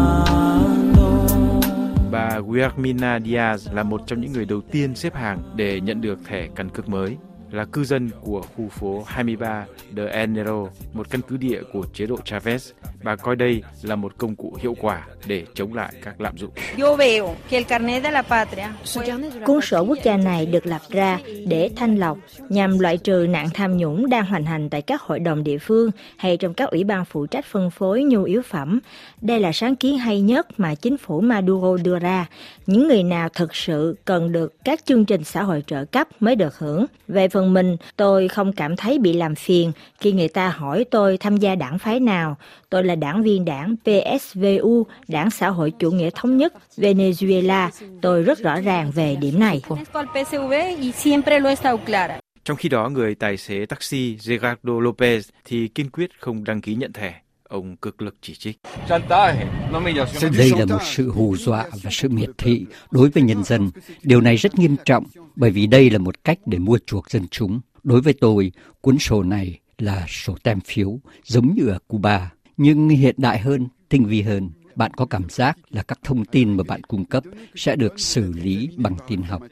E: Bà Guillermina Diaz là một trong những người đầu tiên xếp hàng để nhận được thẻ căn cước mới. Là cư dân của khu phố hai mươi ba de Enero, một căn cứ địa của chế độ Chavez. Bà coi đây là một công cụ hiệu quả để chống lại các lạm dụng.
F: Cuốn sổ quốc gia này được lập ra để thanh lọc nhằm loại trừ nạn tham nhũng đang hoành hành tại các hội đồng địa phương hay trong các ủy ban phụ trách phân phối nhu yếu phẩm. Đây là sáng kiến hay nhất mà chính phủ Maduro đưa ra. Những người nào thực sự cần được các chương trình xã hội trợ cấp mới được hưởng. Về phần mình, tôi không cảm thấy bị làm phiền khi người ta hỏi tôi tham gia đảng phái nào. Tôi là đảng viên đảng pê ét vê u, Đảng Xã hội Chủ nghĩa Thống nhất Venezuela. Tôi rất rõ ràng về điểm này.
E: Trong khi đó, người tài xế taxi Gerardo Lopez thì kiên quyết không đăng ký nhận thẻ. Ông cực lực chỉ trích.
G: Đây là một sự hù dọa và sự miệt thị đối với nhân dân. Điều này rất nghiêm trọng bởi vì đây là một cách để mua chuộc dân chúng. Đối với tôi, cuốn sổ này là sổ tem phiếu giống như ở Cuba, nhưng hiện đại hơn, tinh vi hơn. Bạn có cảm giác là các thông tin mà bạn cung cấp sẽ được xử lý bằng tin học.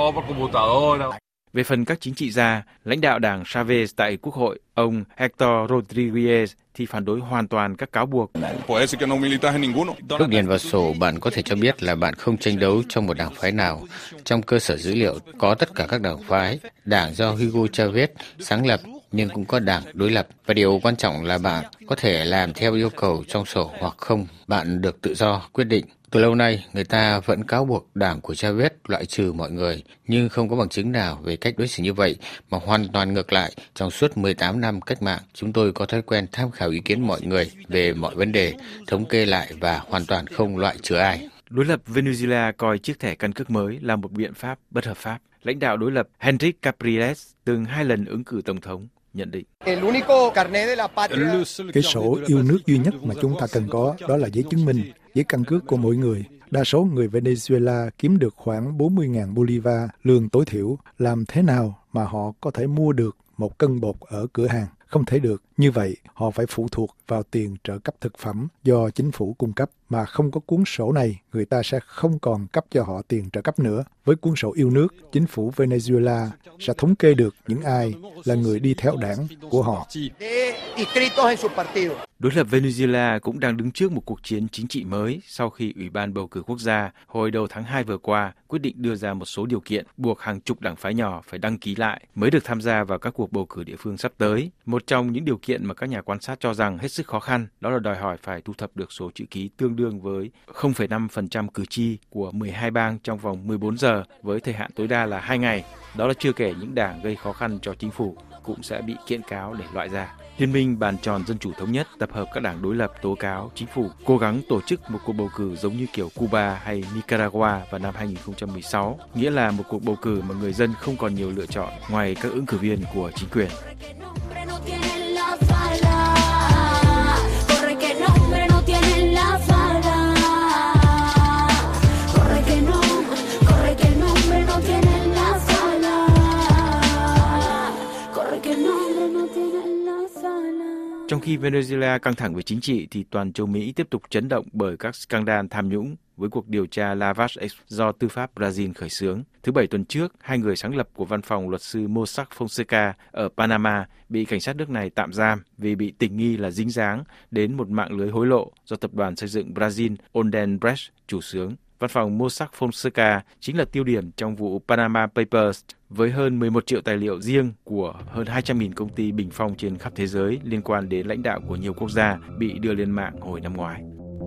E: Về phần các chính trị gia, lãnh đạo đảng Chavez tại Quốc hội, ông Hector Rodriguez thì phản đối hoàn toàn các cáo buộc.
H: Lúc điền vào sổ, bạn có thể cho biết là bạn không tranh đấu trong một đảng phái nào. Trong cơ sở dữ liệu có tất cả các đảng phái, đảng do Hugo Chavez sáng lập, nhưng cũng có đảng đối lập. Và điều quan trọng là bạn có thể làm theo yêu cầu trong sổ hoặc không. Bạn được tự do quyết định. Từ lâu nay, người ta vẫn cáo buộc đảng của Chavez loại trừ mọi người, nhưng không có bằng chứng nào về cách đối xử như vậy, mà hoàn toàn ngược lại. Trong suốt mười tám năm cách mạng, chúng tôi có thói quen tham khảo ý kiến mọi người về mọi vấn đề, thống kê lại và hoàn toàn không loại trừ ai.
E: Đối lập Venezuela coi chiếc thẻ căn cước mới là một biện pháp bất hợp pháp. Lãnh đạo đối lập Henrique Capriles, từng hai lần ứng cử tổng thống, nhận định.
I: Cái sổ yêu nước duy nhất mà chúng ta cần có đó là giấy chứng minh, giấy căn cước của mỗi người. Đa số người Venezuela kiếm được khoảng bốn mươi nghìn bolivar lương tối thiểu. Làm thế nào mà họ có thể mua được một cân bột ở cửa hàng? Không thể được. Như vậy, họ phải phụ thuộc vào tiền trợ cấp thực phẩm do chính phủ cung cấp. Mà không có cuốn sổ này, người ta sẽ không còn cấp cho họ tiền trợ cấp nữa. Với cuốn sổ yêu nước, chính phủ Venezuela sẽ thống kê được những ai là người đi theo đảng của họ.
E: Đối lập Venezuela cũng đang đứng trước một cuộc chiến chính trị mới sau khi Ủy ban bầu cử quốc gia hồi đầu tháng hai vừa qua quyết định đưa ra một số điều kiện buộc hàng chục đảng phái nhỏ phải đăng ký lại mới được tham gia vào các cuộc bầu cử địa phương sắp tới. Một trong những điều kiện mà các nhà quan sát cho rằng hết sức khó khăn đó là đòi hỏi phải thu thập được số chữ ký tương đương với không phẩy năm phần trăm cử tri của mười hai bang trong vòng mười bốn giờ với thời hạn tối đa là hai ngày. Đó là chưa kể những đảng gây khó khăn cho chính phủ cũng sẽ bị kiện cáo để loại ra. Liên minh Bàn tròn Dân chủ Thống nhất tập hợp các đảng đối lập tố cáo chính phủ cố gắng tổ chức một cuộc bầu cử giống như kiểu Cuba hay Nicaragua vào năm hai nghìn không trăm mười sáu, nghĩa là một cuộc bầu cử mà người dân không còn nhiều lựa chọn ngoài các ứng cử viên của chính quyền.
J: Que no
E: Trong khi Venezuela căng thẳng về chính trị thì toàn châu Mỹ tiếp tục chấn động bởi các scandal tham nhũng với cuộc điều tra Lavage do tư pháp Brazil khởi xướng. Thứ Bảy tuần trước, hai người sáng lập của văn phòng luật sư Mossack Fonseca ở Panama bị cảnh sát nước này tạm giam vì bị tình nghi là dính dáng đến một mạng lưới hối lộ do tập đoàn xây dựng Brazil Odebrecht chủ xướng. Văn phòng Mossack Fonseca chính là tiêu điểm trong vụ Panama Papers với hơn mười một triệu tài liệu riêng của hơn hai trăm nghìn công ty bình phong trên khắp thế giới liên quan đến lãnh đạo của nhiều quốc gia bị đưa lên mạng hồi năm ngoái.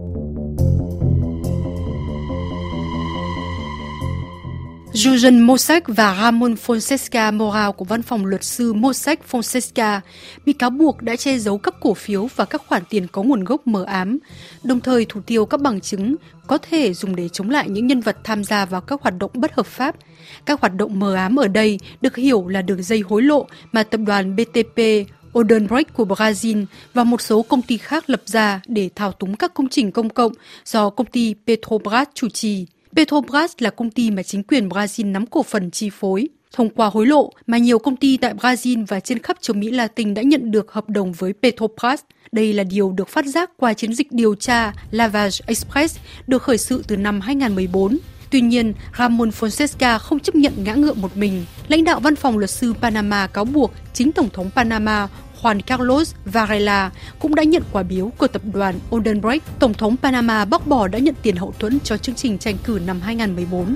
A: Julian Mossack và Ramon Fonseca Moral của văn phòng luật sư Mossack Fonseca bị cáo buộc đã che giấu các cổ phiếu và các khoản tiền có nguồn gốc mờ ám, đồng thời thủ tiêu các bằng chứng có thể dùng để chống lại những nhân vật tham gia vào các hoạt động bất hợp pháp. Các hoạt động mờ ám ở đây được hiểu là đường dây hối lộ mà tập đoàn bê tê pê, Odebrecht của Brazil và một số công ty khác lập ra để thao túng các công trình công cộng do công ty Petrobras chủ trì. Petrobras là công ty mà chính quyền Brazil nắm cổ phần chi phối. Thông qua hối lộ mà nhiều công ty tại Brazil và trên khắp châu Mỹ Latin đã nhận được hợp đồng với Petrobras. Đây là điều được phát giác qua chiến dịch điều tra Lavage Express được khởi sự từ năm hai không một bốn. Tuy nhiên, Ramon Fonseca không chấp nhận ngã ngựa một mình. Lãnh đạo văn phòng luật sư Panama cáo buộc chính Tổng thống Panama Juan Carlos Varela cũng đã nhận quà biếu của tập đoàn Odebrecht. Tổng thống Panama bác bỏ đã nhận tiền hậu thuẫn cho chương trình tranh cử năm hai không một bốn.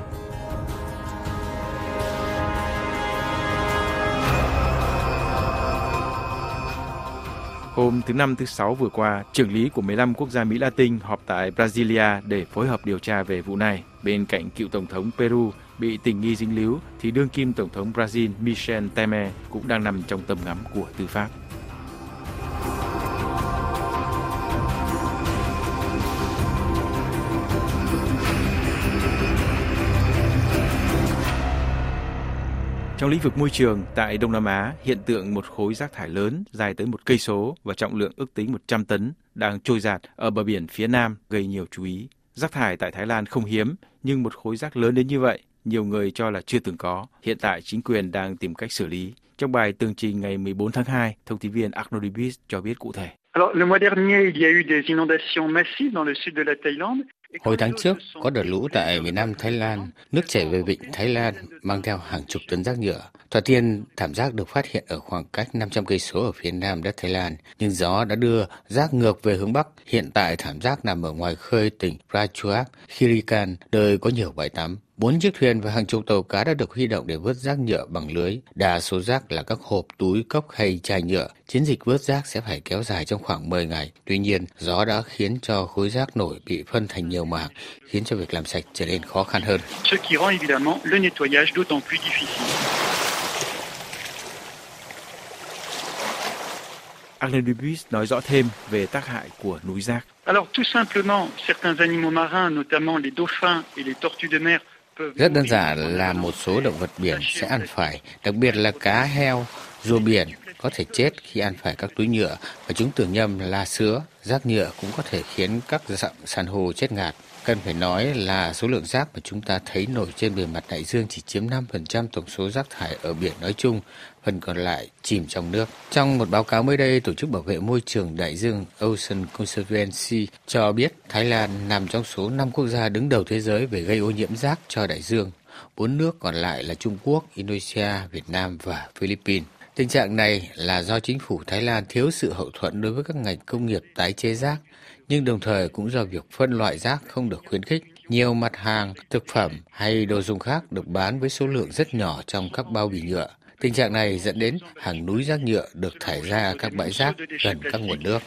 E: Hôm thứ Năm thứ Sáu vừa qua, trưởng lý của mười lăm quốc gia Mỹ Latin họp tại Brasilia để phối hợp điều tra về vụ này. Bên cạnh cựu Tổng thống Peru bị tình nghi dính líu, thì đương kim Tổng thống Brazil Michel Temer cũng đang nằm trong tầm ngắm của tư pháp. Trong lĩnh vực môi trường, tại Đông Nam Á, hiện tượng một khối rác thải lớn dài tới một cây số và trọng lượng ước tính một trăm tấn đang trôi dạt ở bờ biển phía Nam gây nhiều chú ý. Rác thải tại Thái Lan không hiếm, nhưng một khối rác lớn đến như vậy, nhiều người cho là chưa từng có. Hiện tại, chính quyền đang tìm cách xử lý. Trong bài tường trình ngày mười bốn tháng hai, thông tin viên Arnaud Dubis cho biết cụ thể.
H: Hồi tháng trước, có đợt lũ tại miền Nam Thái Lan, nước chảy về vịnh Thái Lan mang theo hàng chục tấn rác nhựa. Thoạt tiên, thảm rác được phát hiện ở khoảng cách năm trăm cây số ở phía nam đất Thái Lan, nhưng gió đã đưa rác ngược về hướng bắc. Hiện tại, thảm rác nằm ở ngoài khơi tỉnh Prachuap Khirikan, nơi có nhiều bãi tắm. Bốn chiếc thuyền và hàng chục tàu cá đã được huy động để vớt rác nhựa bằng lưới. Đa số rác là các hộp, túi, cốc hay chai nhựa. Chiến dịch vớt rác sẽ phải kéo dài trong khoảng mười ngày. Tuy nhiên, gió đã khiến cho khối rác nổi bị phân thành nhiều mảng, khiến cho việc làm sạch trở nên khó khăn hơn.
E: Arnaud Dubis nói rõ thêm về tác hại của núi rác.
H: Rất đơn giản là một số động vật biển sẽ ăn phải, đặc biệt là cá, heo, rùa biển có thể chết khi ăn phải các túi nhựa và chúng tưởng nhầm là sữa. Rác nhựa cũng có thể khiến các dặm san hô chết ngạt. Cần phải nói là số lượng rác mà chúng ta thấy nổi trên bề mặt đại dương chỉ chiếm năm phần trăm tổng số rác thải ở biển nói chung, phần còn lại chìm trong nước. Trong một báo cáo mới đây, Tổ chức Bảo vệ Môi trường Đại dương Ocean Conservancy cho biết Thái Lan nằm trong số năm quốc gia đứng đầu thế giới về gây ô nhiễm rác cho đại dương. Bốn nước còn lại là Trung Quốc, Indonesia, Việt Nam và Philippines. Tình trạng này là do chính phủ Thái Lan thiếu sự hậu thuẫn đối với các ngành công nghiệp tái chế rác, nhưng đồng thời cũng do việc phân loại rác không được khuyến khích. Nhiều mặt hàng, thực phẩm hay đồ dùng khác được bán với số lượng rất nhỏ trong các bao bì nhựa. Tình trạng này dẫn đến hàng núi rác nhựa được thải ra các bãi rác gần các nguồn nước.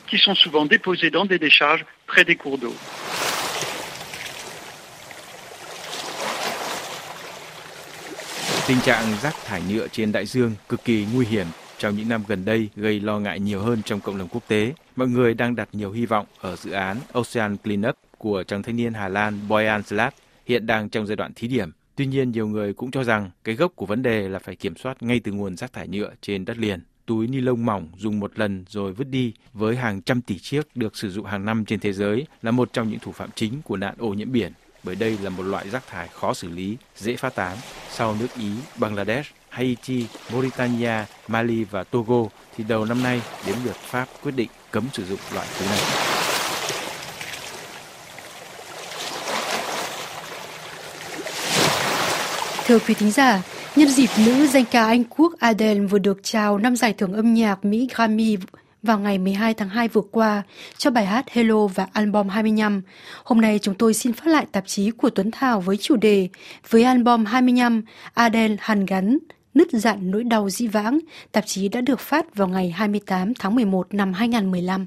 E: Tình trạng rác thải nhựa trên đại dương cực kỳ nguy hiểm. Trong những năm gần đây gây lo ngại nhiều hơn trong cộng đồng quốc tế. Mọi người đang đặt nhiều hy vọng ở dự án Ocean Cleanup của chàng thanh niên Hà Lan Boyan Slat, hiện đang trong giai đoạn thí điểm. Tuy nhiên, nhiều người cũng cho rằng cái gốc của vấn đề là phải kiểm soát ngay từ nguồn rác thải nhựa trên đất liền. Túi ni lông mỏng dùng một lần rồi vứt đi với hàng trăm tỷ chiếc được sử dụng hàng năm trên thế giới là một trong những thủ phạm chính của nạn ô nhiễm biển, bởi đây là một loại rác thải khó xử lý, dễ phát tán. Sau nước Ý, Bangladesh, Haiti, Mauritania, Mali và Togo thì đầu năm nay đến lượt Pháp quyết định cấm sử dụng loại túi này.
A: Thưa quý thính giả, nhân dịp nữ danh ca Anh Quốc Adele vừa được trao năm giải thưởng âm nhạc Mỹ Grammy vào ngày mười hai tháng hai vừa qua cho bài hát Hello và album hai mươi lăm. Hôm nay chúng tôi xin phát lại tạp chí của Tuấn Thảo với chủ đề với album hai mươi lăm, Adele hàn gắn, nứt dạn nỗi đau dĩ vãng. Tạp chí đã được phát vào ngày hai mươi tám tháng mười một năm hai nghìn không trăm mười lăm.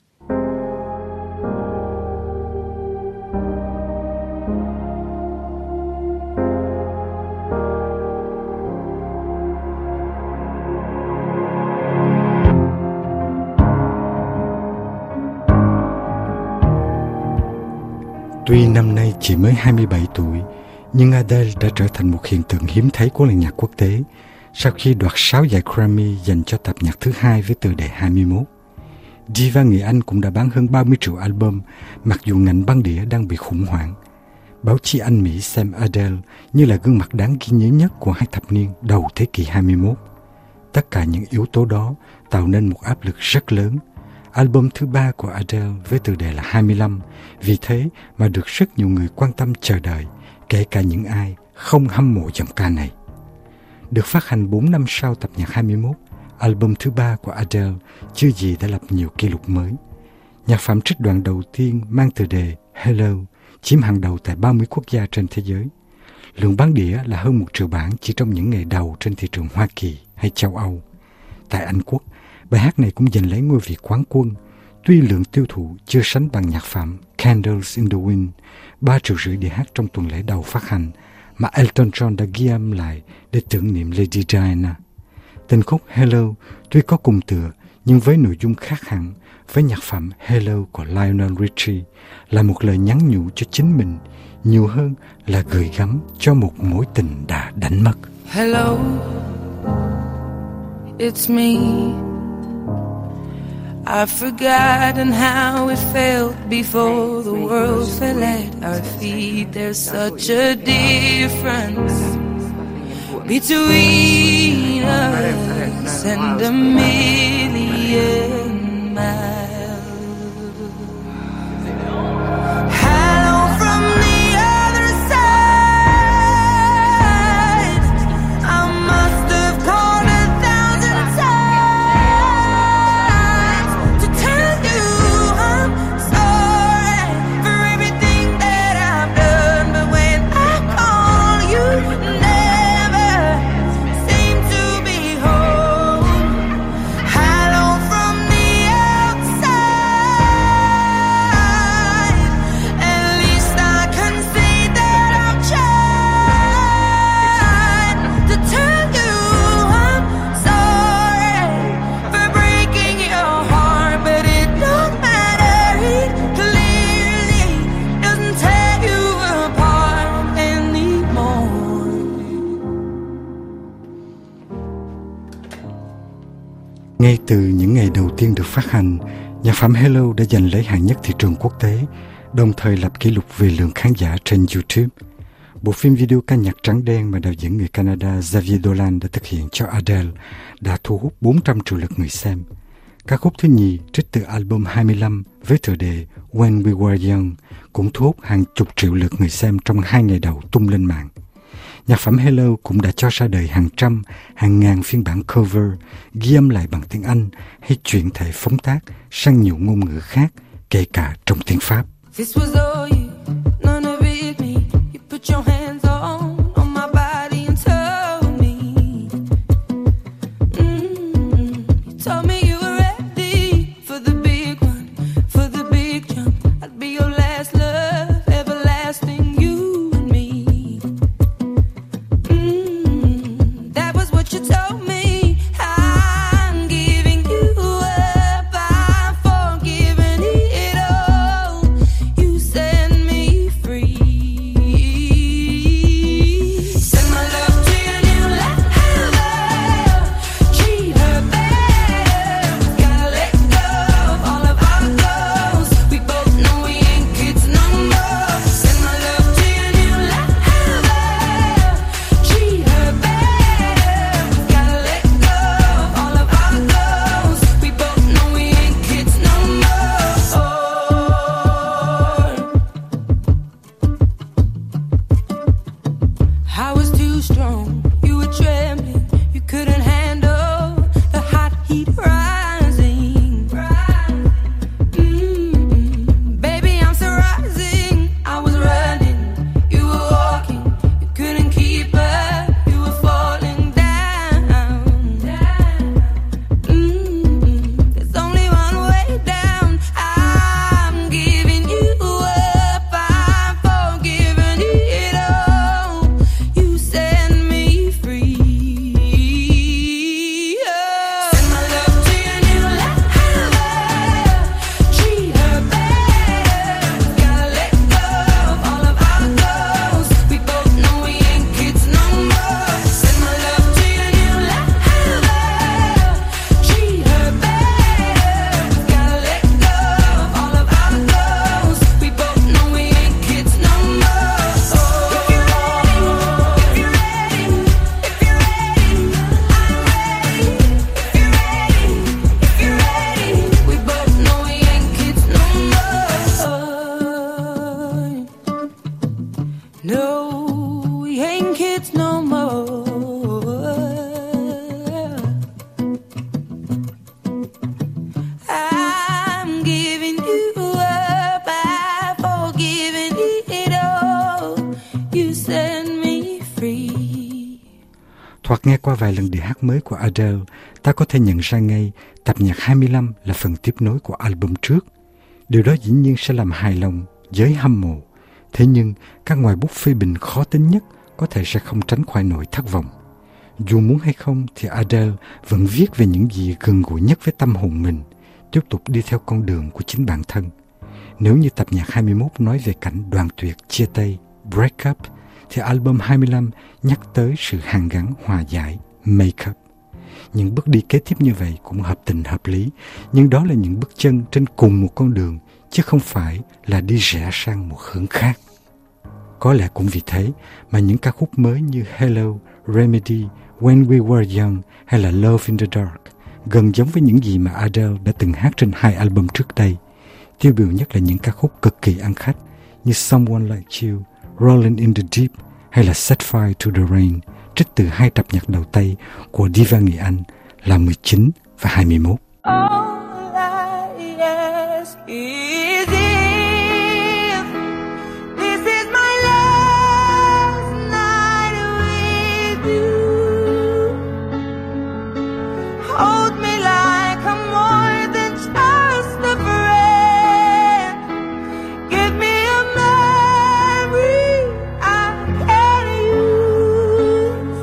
J: Tuy năm nay chỉ mới hai mươi bảy tuổi, nhưng Adele đã trở thành một hiện tượng hiếm thấy của làng nhạc quốc tế sau khi đoạt sáu giải Grammy dành cho tập nhạc thứ hai với tựa đề hai mươi mốt. Diva người Anh cũng đã bán hơn ba mươi triệu album, mặc dù ngành băng đĩa đang bị khủng hoảng. Báo chí Anh Mỹ xem Adele như là gương mặt đáng ghi nhớ nhất của hai thập niên đầu thế kỷ hai mươi mốt. Tất cả những yếu tố đó tạo nên một áp lực rất lớn. Album thứ ba của Adele với tựa đề là hai mươi lăm, vì thế mà được rất nhiều người quan tâm chờ đợi, kể cả những ai không hâm mộ giọng ca này. Được phát hành bốn năm sau tập nhạc hai mươi mốt, album thứ ba của Adele chưa gì đã lập nhiều kỷ lục mới. Nhạc phẩm trích đoạn đầu tiên mang tựa đề Hello chiếm hàng đầu tại ba mươi quốc gia trên thế giới. Lượng bán đĩa là hơn một triệu bản chỉ trong những ngày đầu trên thị trường Hoa Kỳ hay châu Âu. Tại Anh Quốc, bài hát này cũng giành lấy ngôi vị quán quân, tuy lượng tiêu thụ chưa sánh bằng nhạc phẩm Candles in the Wind, ba triệu rưỡi đĩa hát trong tuần lễ đầu phát hành, mà Elton John đã ghi âm lại để tưởng niệm Lady Diana. Tình khúc Hello tuy có cùng tựa, nhưng với nội dung khác hẳn, với nhạc phẩm Hello của Lionel Richie là một lời nhắn nhủ cho chính mình, nhiều hơn là gửi gắm cho một mối tình đã đánh mất.
K: Hello, it's me. I've forgotten how it felt before the world fell at our feet. There's such a difference between us and a million miles. Hello from the other side. I must have called a thousand times to tell you I'm sorry for everything that I've done. But when I call, you never seem to be home. Hello from the outside. At least I can say that I've tried to tell you I'm sorry for breaking your heart. But it don't matter, it clearly doesn't tear you apart anymore.
J: Ngay từ những ngày đầu tiên được phát hành, nhạc phẩm Hello đã giành lấy hạng nhất thị trường quốc tế, đồng thời lập kỷ lục về lượng khán giả trên YouTube. Bộ phim video ca nhạc trắng đen mà đạo diễn người Canada Xavier Dolan đã thực hiện cho Adele đã thu hút bốn trăm triệu lượt người xem. Ca khúc thứ nhì trích từ album hai mươi lăm với tựa đề When We Were Young cũng thu hút hàng chục triệu lượt người xem trong hai ngày đầu tung lên mạng. Nhạc phẩm Hello cũng đã cho ra đời hàng trăm, hàng ngàn phiên bản cover, ghi âm lại bằng tiếng Anh hay chuyển thể phóng tác sang nhiều ngôn ngữ khác, kể cả trong tiếng Pháp.
K: This was all you, none of it me. You put your hands on, on my body and told me. Mm, you told me you were ready for the big one, for the big jump. I'd be your last love, everlasting, you and me. Mm, that was what you told me. I'm giving you up, I'm forgiving it all. You set me free. having kids no more. I'm giving you up, I've forgiven it all. You set me free.
J: Thoạt nghe qua vài lần đĩa hát mới của Adele, ta có thể nhận ra ngay tập nhạc hai mươi lăm là phần tiếp nối của album trước. Điều đó dĩ nhiên sẽ làm hài lòng giới hâm mộ. Thế nhưng, các ngoại bút phê bình khó tính nhất có thể sẽ không tránh khỏi nỗi thất vọng. Dù muốn hay không thì Adele vẫn viết về những gì gần gũi nhất với tâm hồn mình, tiếp tục đi theo con đường của chính bản thân. Nếu như tập nhạc hai mươi mốt nói về cảnh đoàn tuyệt, chia tay, break up, thì album hai mươi lăm nhắc tới sự hàn gắn, hòa giải, make up. Những bước đi kế tiếp như vậy cũng hợp tình hợp lý, nhưng đó là những bước chân trên cùng một con đường, chứ không phải là đi rẽ sang một hướng khác. Có lẽ cũng vì thế mà những ca khúc mới như Hello, Remedy, When We Were Young hay là Love in the Dark gần giống với những gì mà Adele đã từng hát trên hai album trước đây. Tiêu biểu nhất là những ca khúc cực kỳ ăn khách như Someone Like You, Rolling in the Deep hay là Set Fire to the Rain, trích từ hai tập nhạc đầu tay của diva người Anh là mười chín và hai mươi mốt.
K: All I ask is if this is my last night with you. Hold me like I'm more than just a friend. Give me a memory I can use.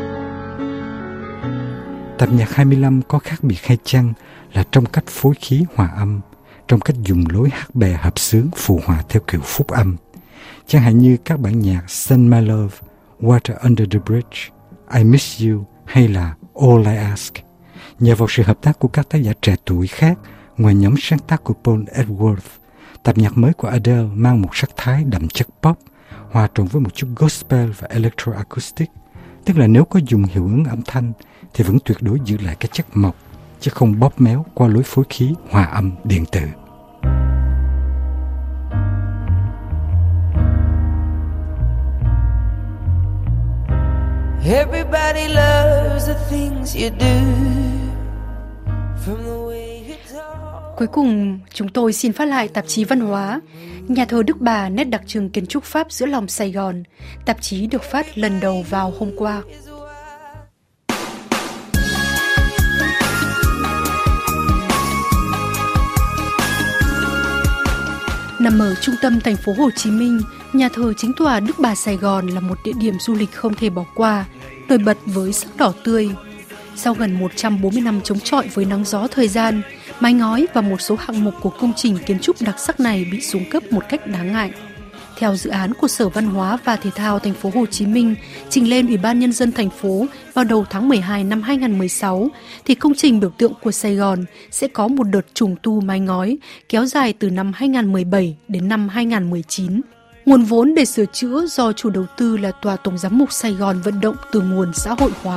J: Tập nhạc hai mươi lăm có khác biệt hay chăng là trong cách phối khí hòa âm, trong cách dùng lối hát bè hợp xướng phù hòa theo kiểu phúc âm. Chẳng hạn như các bản nhạc Send My Love, Water Under the Bridge, I Miss You hay là All I Ask. Nhờ vào sự hợp tác của các tác giả trẻ tuổi khác, ngoài nhóm sáng tác của Paul Edgeworth, tập nhạc mới của Adele mang một sắc thái đậm chất pop, hòa trộn với một chút gospel và electroacoustic. Tức là nếu có dùng hiệu ứng âm thanh thì vẫn tuyệt đối giữ lại cái chất mộc, chứ không bóp méo qua lối phối khí hòa âm điện tử.
K: Everybody loves the things you do. From the way you talk.
A: Cuối cùng, chúng tôi xin phát lại tạp chí văn hóa. Nhà thờ Đức Bà, nét đặc trưng kiến trúc Pháp giữa lòng Sài Gòn. Tạp chí được phát lần đầu vào hôm qua. Nằm ở trung tâm thành phố Hồ Chí Minh, nhà thờ Chính tòa Đức Bà Sài Gòn là một địa điểm du lịch không thể bỏ qua, nổi bật với sắc đỏ tươi. Sau gần một trăm bốn mươi năm chống chọi với nắng gió thời gian, mái ngói và một số hạng mục của công trình kiến trúc đặc sắc này bị xuống cấp một cách đáng ngại. Theo dự án của Sở Văn hóa và Thể thao thành phố Hồ Chí Minh trình lên Ủy ban Nhân dân thành phố vào đầu tháng mười hai năm hai nghìn không trăm mười sáu, thì công trình biểu tượng của Sài Gòn sẽ có một đợt trùng tu mái ngói kéo dài từ năm hai nghìn không trăm mười bảy đến năm hai nghìn không trăm mười chín. Nguồn vốn để sửa chữa do chủ đầu tư là Tòa Tổng giám mục Sài Gòn vận động từ nguồn xã hội hóa.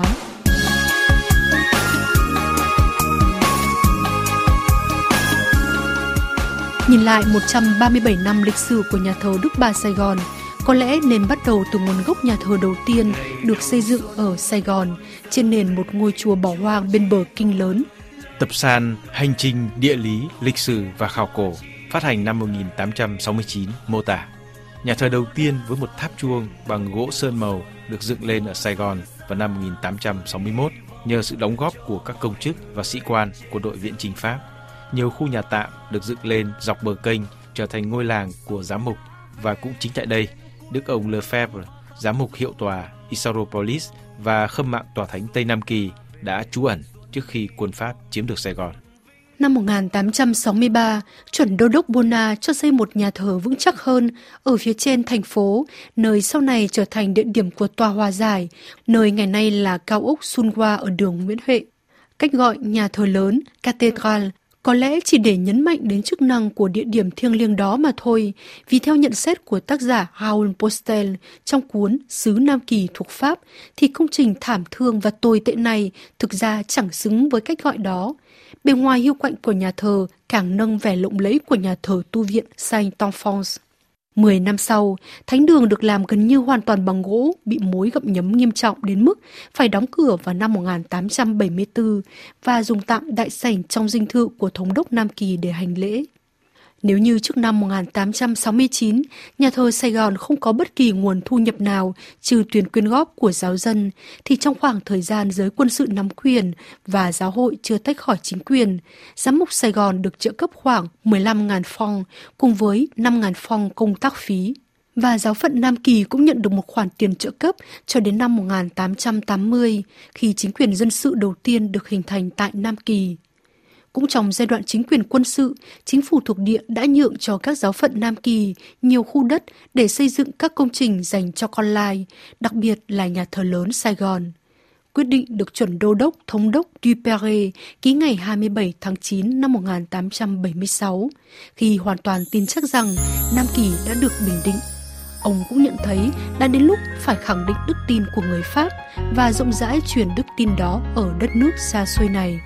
A: Nhìn lại một trăm ba mươi bảy năm lịch sử của nhà thờ Đức Bà Sài Gòn, có lẽ nên bắt đầu từ nguồn gốc nhà thờ đầu tiên được xây dựng ở Sài Gòn, trên nền một ngôi chùa bỏ hoang bên bờ Kinh Lớn.
E: Tập san Hành trình địa lý, lịch sử và khảo cổ phát hành năm một nghìn tám trăm sáu mươi chín mô tả nhà thờ đầu tiên với một tháp chuông bằng gỗ sơn màu được dựng lên ở Sài Gòn vào năm một nghìn tám trăm sáu mươi mốt nhờ sự đóng góp của các công chức và sĩ quan của đội viễn chinh Pháp. Nhiều khu nhà tạm được dựng lên dọc bờ kênh trở thành ngôi làng của giám mục, và cũng chính tại đây, Đức ông Lefebvre, giám mục hiệu tòa Isauropolis và khâm mạng tòa thánh Tây Nam Kỳ đã trú ẩn trước khi quân Pháp chiếm được Sài Gòn.
A: Năm một nghìn tám trăm sáu mươi ba, chuẩn đô đốc Bona cho xây một nhà thờ vững chắc hơn ở phía trên thành phố, nơi sau này trở thành địa điểm của tòa hòa giải, nơi ngày nay là cao ốc Sunwa ở đường Nguyễn Huệ. Cách gọi nhà thờ lớn, Cathedral, có lẽ chỉ để nhấn mạnh đến chức năng của địa điểm thiêng liêng đó mà thôi, vì theo nhận xét của tác giả Raoul Postel trong cuốn Xứ Nam Kỳ thuộc Pháp, thì công trình thảm thương và tồi tệ này thực ra chẳng xứng với cách gọi đó. Bề ngoài hiu quạnh của nhà thờ càng nâng vẻ lộng lẫy của nhà thờ tu viện Saint-Enfance. Mười năm sau, thánh đường được làm gần như hoàn toàn bằng gỗ, bị mối gặm nhấm nghiêm trọng đến mức phải đóng cửa vào năm một nghìn tám trăm bảy mươi tư và dùng tạm đại sảnh trong dinh thự của thống đốc Nam Kỳ để hành lễ. Nếu như trước năm một nghìn tám trăm sáu mươi chín, nhà thờ Sài Gòn không có bất kỳ nguồn thu nhập nào trừ tiền quyên góp của giáo dân, thì trong khoảng thời gian giới quân sự nắm quyền và giáo hội chưa tách khỏi chính quyền, giám mục Sài Gòn được trợ cấp khoảng mười lăm nghìn franc cùng với năm nghìn franc công tác phí. Và giáo phận Nam Kỳ cũng nhận được một khoản tiền trợ cấp cho đến năm một nghìn tám trăm tám mươi, khi chính quyền dân sự đầu tiên được hình thành tại Nam Kỳ. Cũng trong giai đoạn chính quyền quân sự, chính phủ thuộc địa đã nhượng cho các giáo phận Nam Kỳ nhiều khu đất để xây dựng các công trình dành cho con lai, đặc biệt là nhà thờ lớn Sài Gòn. Quyết định được chuẩn đô đốc thống đốc Duperré ký ngày hai mươi bảy tháng chín năm một nghìn tám trăm bảy mươi sáu, khi hoàn toàn tin chắc rằng Nam Kỳ đã được bình định. Ông cũng nhận thấy đã đến lúc phải khẳng định đức tin của người Pháp và rộng rãi truyền đức tin đó ở đất nước xa xôi này.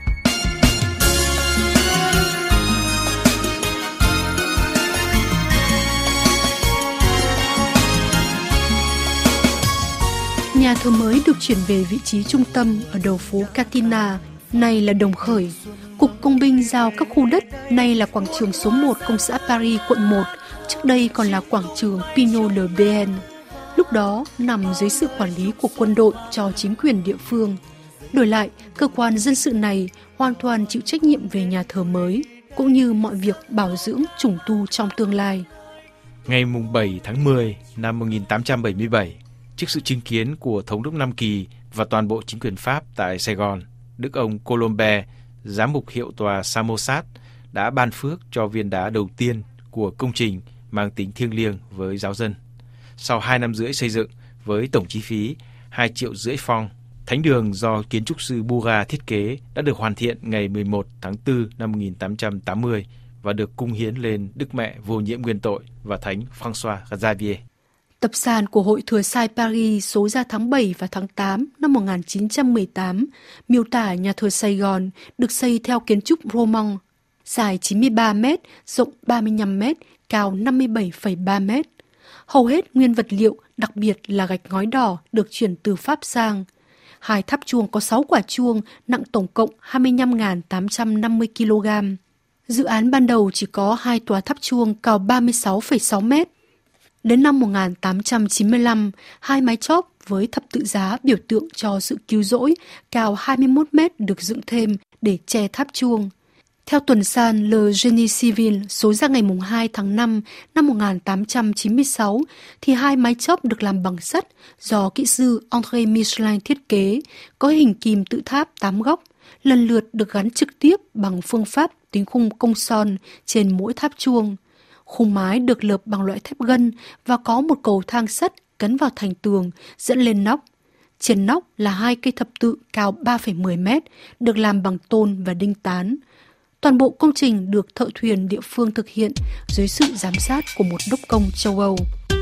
A: Nhà thờ mới được chuyển về vị trí trung tâm ở đầu phố Catina, nay là Đồng Khởi. Cục Công binh giao các khu đất, nay là quảng trường số một Công xã Paris quận một, trước đây còn là quảng trường Pinot-le-Bien. Lúc đó nằm dưới sự quản lý của quân đội cho chính quyền địa phương. Đổi lại, cơ quan dân sự này hoàn toàn chịu trách nhiệm về nhà thờ mới, cũng như mọi việc bảo dưỡng trùng tu trong tương lai.
E: Ngày bảy tháng mười năm một nghìn tám trăm bảy mươi bảy, trước sự chứng kiến của thống đốc Nam Kỳ và toàn bộ chính quyền Pháp tại Sài Gòn, Đức ông Colombe, giám mục hiệu tòa Samosat, đã ban phước cho viên đá đầu tiên của công trình mang tính thiêng liêng với giáo dân. Sau hai năm rưỡi xây dựng với tổng chi phí hai triệu rưỡi franc, thánh đường do kiến trúc sư Buga thiết kế đã được hoàn thiện ngày mười một tháng tư năm một nghìn tám trăm tám mươi và được cung hiến lên Đức Mẹ vô nhiễm nguyên tội và Thánh François Xavier.
A: Tập sàn của Hội Thừa Sai Paris số ra tháng bảy và tháng tám năm một nghìn chín trăm mười tám miêu tả nhà thờ Sài Gòn được xây theo kiến trúc Roman, dài chín mươi ba mét, rộng ba mươi lăm mét, cao năm mươi bảy phẩy ba mét. Hầu hết nguyên vật liệu, đặc biệt là gạch ngói đỏ, được chuyển từ Pháp sang. Hai tháp chuông có sáu quả chuông, nặng tổng cộng hai mươi lăm nghìn tám trăm năm mươi ki lô gam. Dự án ban đầu chỉ có hai tòa tháp chuông cao ba mươi sáu phẩy sáu mét. Đến năm một nghìn tám trăm chín mươi lăm, hai mái chóp với thập tự giá biểu tượng cho sự cứu rỗi cao hai mươi mốt mét được dựng thêm để che tháp chuông. Theo tuần san Le Génie Civil số ra ngày hai tháng năm năm một nghìn tám trăm chín mươi sáu, thì hai mái chóp được làm bằng sắt do kỹ sư André Michelin thiết kế, có hình kim tự tháp tám góc, lần lượt được gắn trực tiếp bằng phương pháp tính khung công son trên mỗi tháp chuông. Khung mái được lợp bằng loại thép gân và có một cầu thang sắt cấn vào thành tường dẫn lên nóc. Trên nóc là hai cây thập tự cao ba phẩy mười mét, được làm bằng tôn và đinh tán. Toàn bộ công trình được thợ thuyền địa phương thực hiện dưới sự giám sát của một đốc công châu Âu.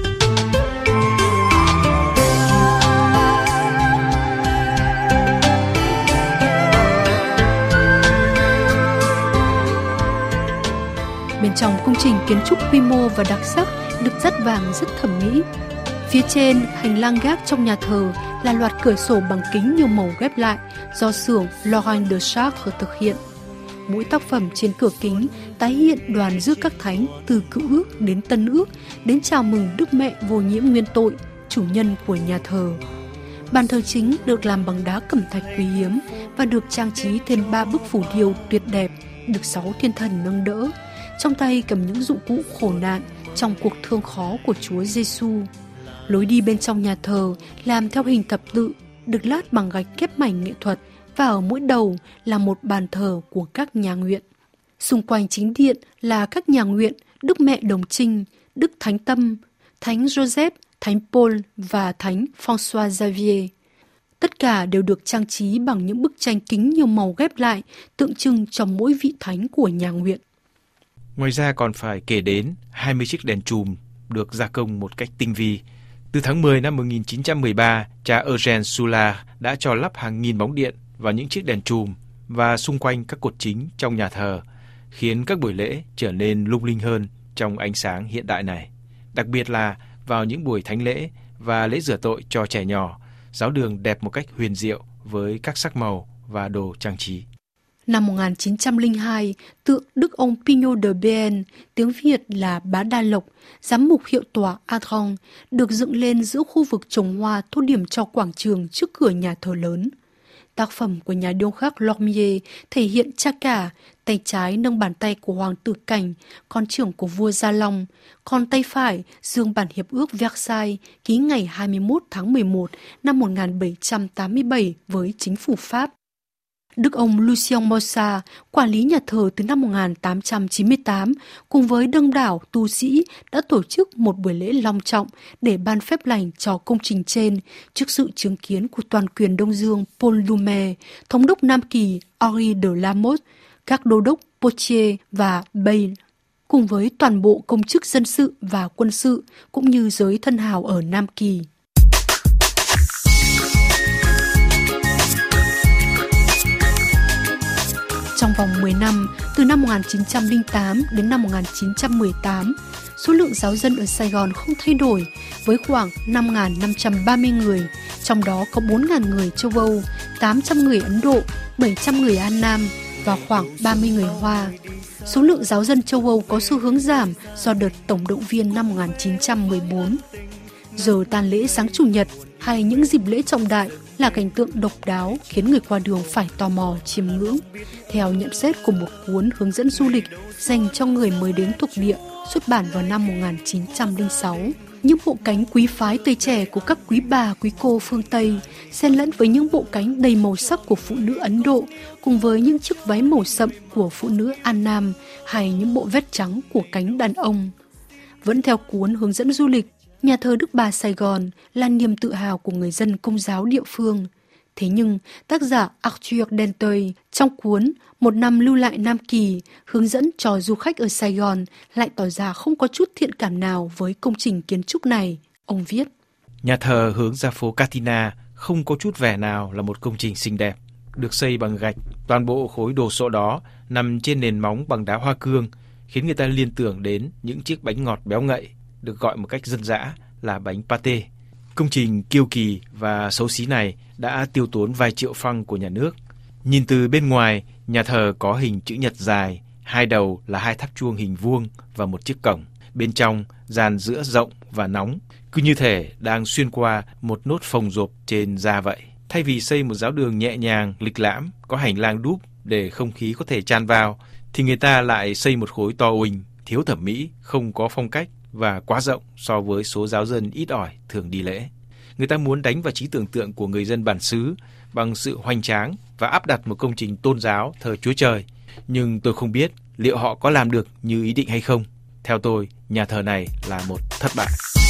A: Bên trong công trình kiến trúc quy mô và đặc sắc được dắt vàng rất thẩm mỹ. Phía trên hành lang gác trong nhà thờ là loạt cửa sổ bằng kính nhiều màu ghép lại do xưởng Laurent de Chartres thực hiện. Mỗi tác phẩm trên cửa kính tái hiện đoàn rước các thánh từ Cựu Ước đến Tân Ước đến chào mừng Đức Mẹ vô nhiễm nguyên tội, chủ nhân của nhà thờ. Bàn thờ chính được làm bằng đá cẩm thạch quý hiếm và được trang trí thêm ba bức phù điêu tuyệt đẹp, được sáu thiên thần nâng đỡ, trong tay cầm những dụng cụ khổ nạn trong cuộc thương khó của Chúa Giêsu. Lối đi bên trong nhà thờ làm theo hình thập tự, được lát bằng gạch ghép mảnh nghệ thuật, và ở mỗi đầu là một bàn thờ của các nhà nguyện. Xung quanh chính điện là các nhà nguyện Đức Mẹ Đồng Trinh, Đức Thánh Tâm, Thánh Joseph, Thánh Paul và Thánh François Xavier. Tất cả đều được trang trí bằng những bức tranh kính nhiều màu ghép lại, tượng trưng cho mỗi vị thánh của nhà nguyện.
E: Ngoài ra còn phải kể đến hai mươi chiếc đèn chùm được gia công một cách tinh vi. Từ tháng mười năm một nghìn chín trăm mười ba, cha Eugène Soulard đã cho lắp hàng nghìn bóng điện vào những chiếc đèn chùm và xung quanh các cột chính trong nhà thờ, khiến các buổi lễ trở nên lung linh hơn trong ánh sáng hiện đại này. đặc biệt là vào những buổi thánh lễ và lễ rửa tội cho trẻ nhỏ. Giáo đường đẹp một cách huyền diệu với các sắc màu và đồ trang trí.
A: Năm một nghìn chín trăm lẻ hai, tượng Đức ông Pignot de Béarn, tiếng Việt là Bá Đa Lộc, giám mục hiệu tòa Adron, được dựng lên giữa khu vực trồng hoa thốt điểm cho quảng trường trước cửa nhà thờ lớn. Tác phẩm của nhà điêu khắc Lormier thể hiện cha cả, tay trái nâng bàn tay của hoàng tử Cảnh, con trưởng của vua Gia Long, còn tay phải dương bản hiệp ước Versailles ký ngày hai mươi mốt tháng mười một năm một nghìn bảy trăm tám mươi bảy với chính phủ Pháp. Đức ông Lucien Mossa, quản lý nhà thờ từ năm một nghìn tám trăm chín mươi tám, cùng với đông đảo tu sĩ đã tổ chức một buổi lễ long trọng để ban phép lành cho công trình trên trước sự chứng kiến của toàn quyền Đông Dương Paul Doumer, thống đốc Nam Kỳ Henri de Lamotte, các đô đốc Poitiers và Bale, cùng với toàn bộ công chức dân sự và quân sự cũng như giới thân hào ở Nam Kỳ. Trong vòng mười năm, từ năm một nghìn chín trăm lẻ tám đến năm một nghìn chín trăm mười tám, số lượng giáo dân ở Sài Gòn không thay đổi, với khoảng năm nghìn năm trăm ba mươi người, trong đó có bốn nghìn người châu Âu, tám trăm người Ấn Độ, bảy trăm người An Nam và khoảng ba mươi người Hoa. Số lượng giáo dân châu Âu có xu hướng giảm do đợt tổng động viên năm một nghìn chín trăm mười bốn. Giờ tàn lễ sáng Chủ nhật hay những dịp lễ trọng đại là cảnh tượng độc đáo khiến người qua đường phải tò mò chiêm ngưỡng. Theo nhận xét của một cuốn hướng dẫn du lịch dành cho người mới đến thuộc địa xuất bản vào năm một nghìn chín trăm lẻ sáu, những bộ cánh quý phái tươi trẻ của các quý bà quý cô phương Tây xen lẫn với những bộ cánh đầy màu sắc của phụ nữ Ấn Độ cùng với những chiếc váy màu sậm của phụ nữ An Nam hay những bộ vest trắng của cánh đàn ông. Vẫn theo cuốn hướng dẫn du lịch, nhà thờ Đức Bà Sài Gòn là niềm tự hào của người dân Công giáo địa phương. Thế nhưng, tác giả Arthur Denteuil trong cuốn Một năm lưu lại Nam Kỳ hướng dẫn cho du khách ở Sài Gòn lại tỏ ra không có chút thiện cảm nào với công trình kiến trúc này. Ông viết:
E: Nhà thờ hướng ra phố Catina không có chút vẻ nào là một công trình xinh đẹp. Được xây bằng gạch, toàn bộ khối đồ sộ đó nằm trên nền móng bằng đá hoa cương, khiến người ta liên tưởng đến những chiếc bánh ngọt béo ngậy, được gọi một cách dân dã là bánh pate. Công trình kiêu kỳ và xấu xí này đã tiêu tốn vài triệu franc của nhà nước. Nhìn từ bên ngoài, nhà thờ có hình chữ nhật dài, hai đầu là hai tháp chuông hình vuông và một chiếc cổng. Bên trong, gian giữa rộng và nóng, cứ như thể đang xuyên qua một nốt phồng rộp trên da vậy. Thay vì xây một giáo đường nhẹ nhàng, lịch lãm, có hành lang đúp để không khí có thể tràn vào, thì người ta lại xây một khối to uỳnh, thiếu thẩm mỹ, không có phong cách và quá rộng so với số giáo dân ít ỏi thường đi lễ. Người ta muốn đánh vào trí tưởng tượng của người dân bản xứ bằng sự hoành tráng và áp đặt một công trình tôn giáo thờ Chúa Trời. Nhưng tôi không biết liệu họ có làm được như ý định hay không. Theo tôi, nhà thờ này là một thất bại.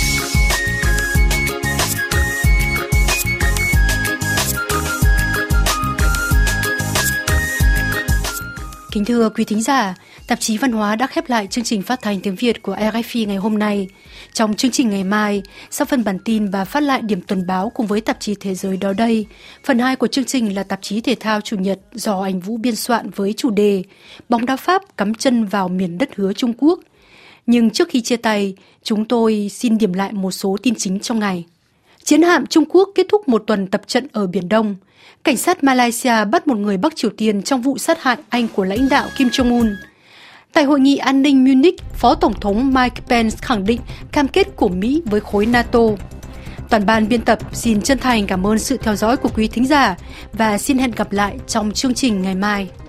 A: Kính thưa quý thính giả, tạp chí Văn hóa đã khép lại chương trình phát thanh tiếng Việt của rờ ép i ngày hôm nay. Trong chương trình ngày mai, sau phần bản tin và phát lại điểm tuần báo cùng với tạp chí Thế giới đó đây, phần hai của chương trình là tạp chí Thể thao Chủ nhật do anh Vũ biên soạn với chủ đề Bóng đá Pháp cắm chân vào miền đất hứa Trung Quốc. Nhưng trước khi chia tay, chúng tôi xin điểm lại một số tin chính trong ngày. Chiến hạm Trung Quốc kết thúc một tuần tập trận ở Biển Đông. Cảnh sát Malaysia bắt một người Bắc Triều Tiên trong vụ sát hại anh của lãnh đạo Kim Jong-un. Tại Hội nghị An ninh Munich, Phó Tổng thống Mike Pence khẳng định cam kết của Mỹ với khối NATO. Toàn ban biên tập xin chân thành cảm ơn sự theo dõi của quý thính giả và xin hẹn gặp lại trong chương trình ngày mai.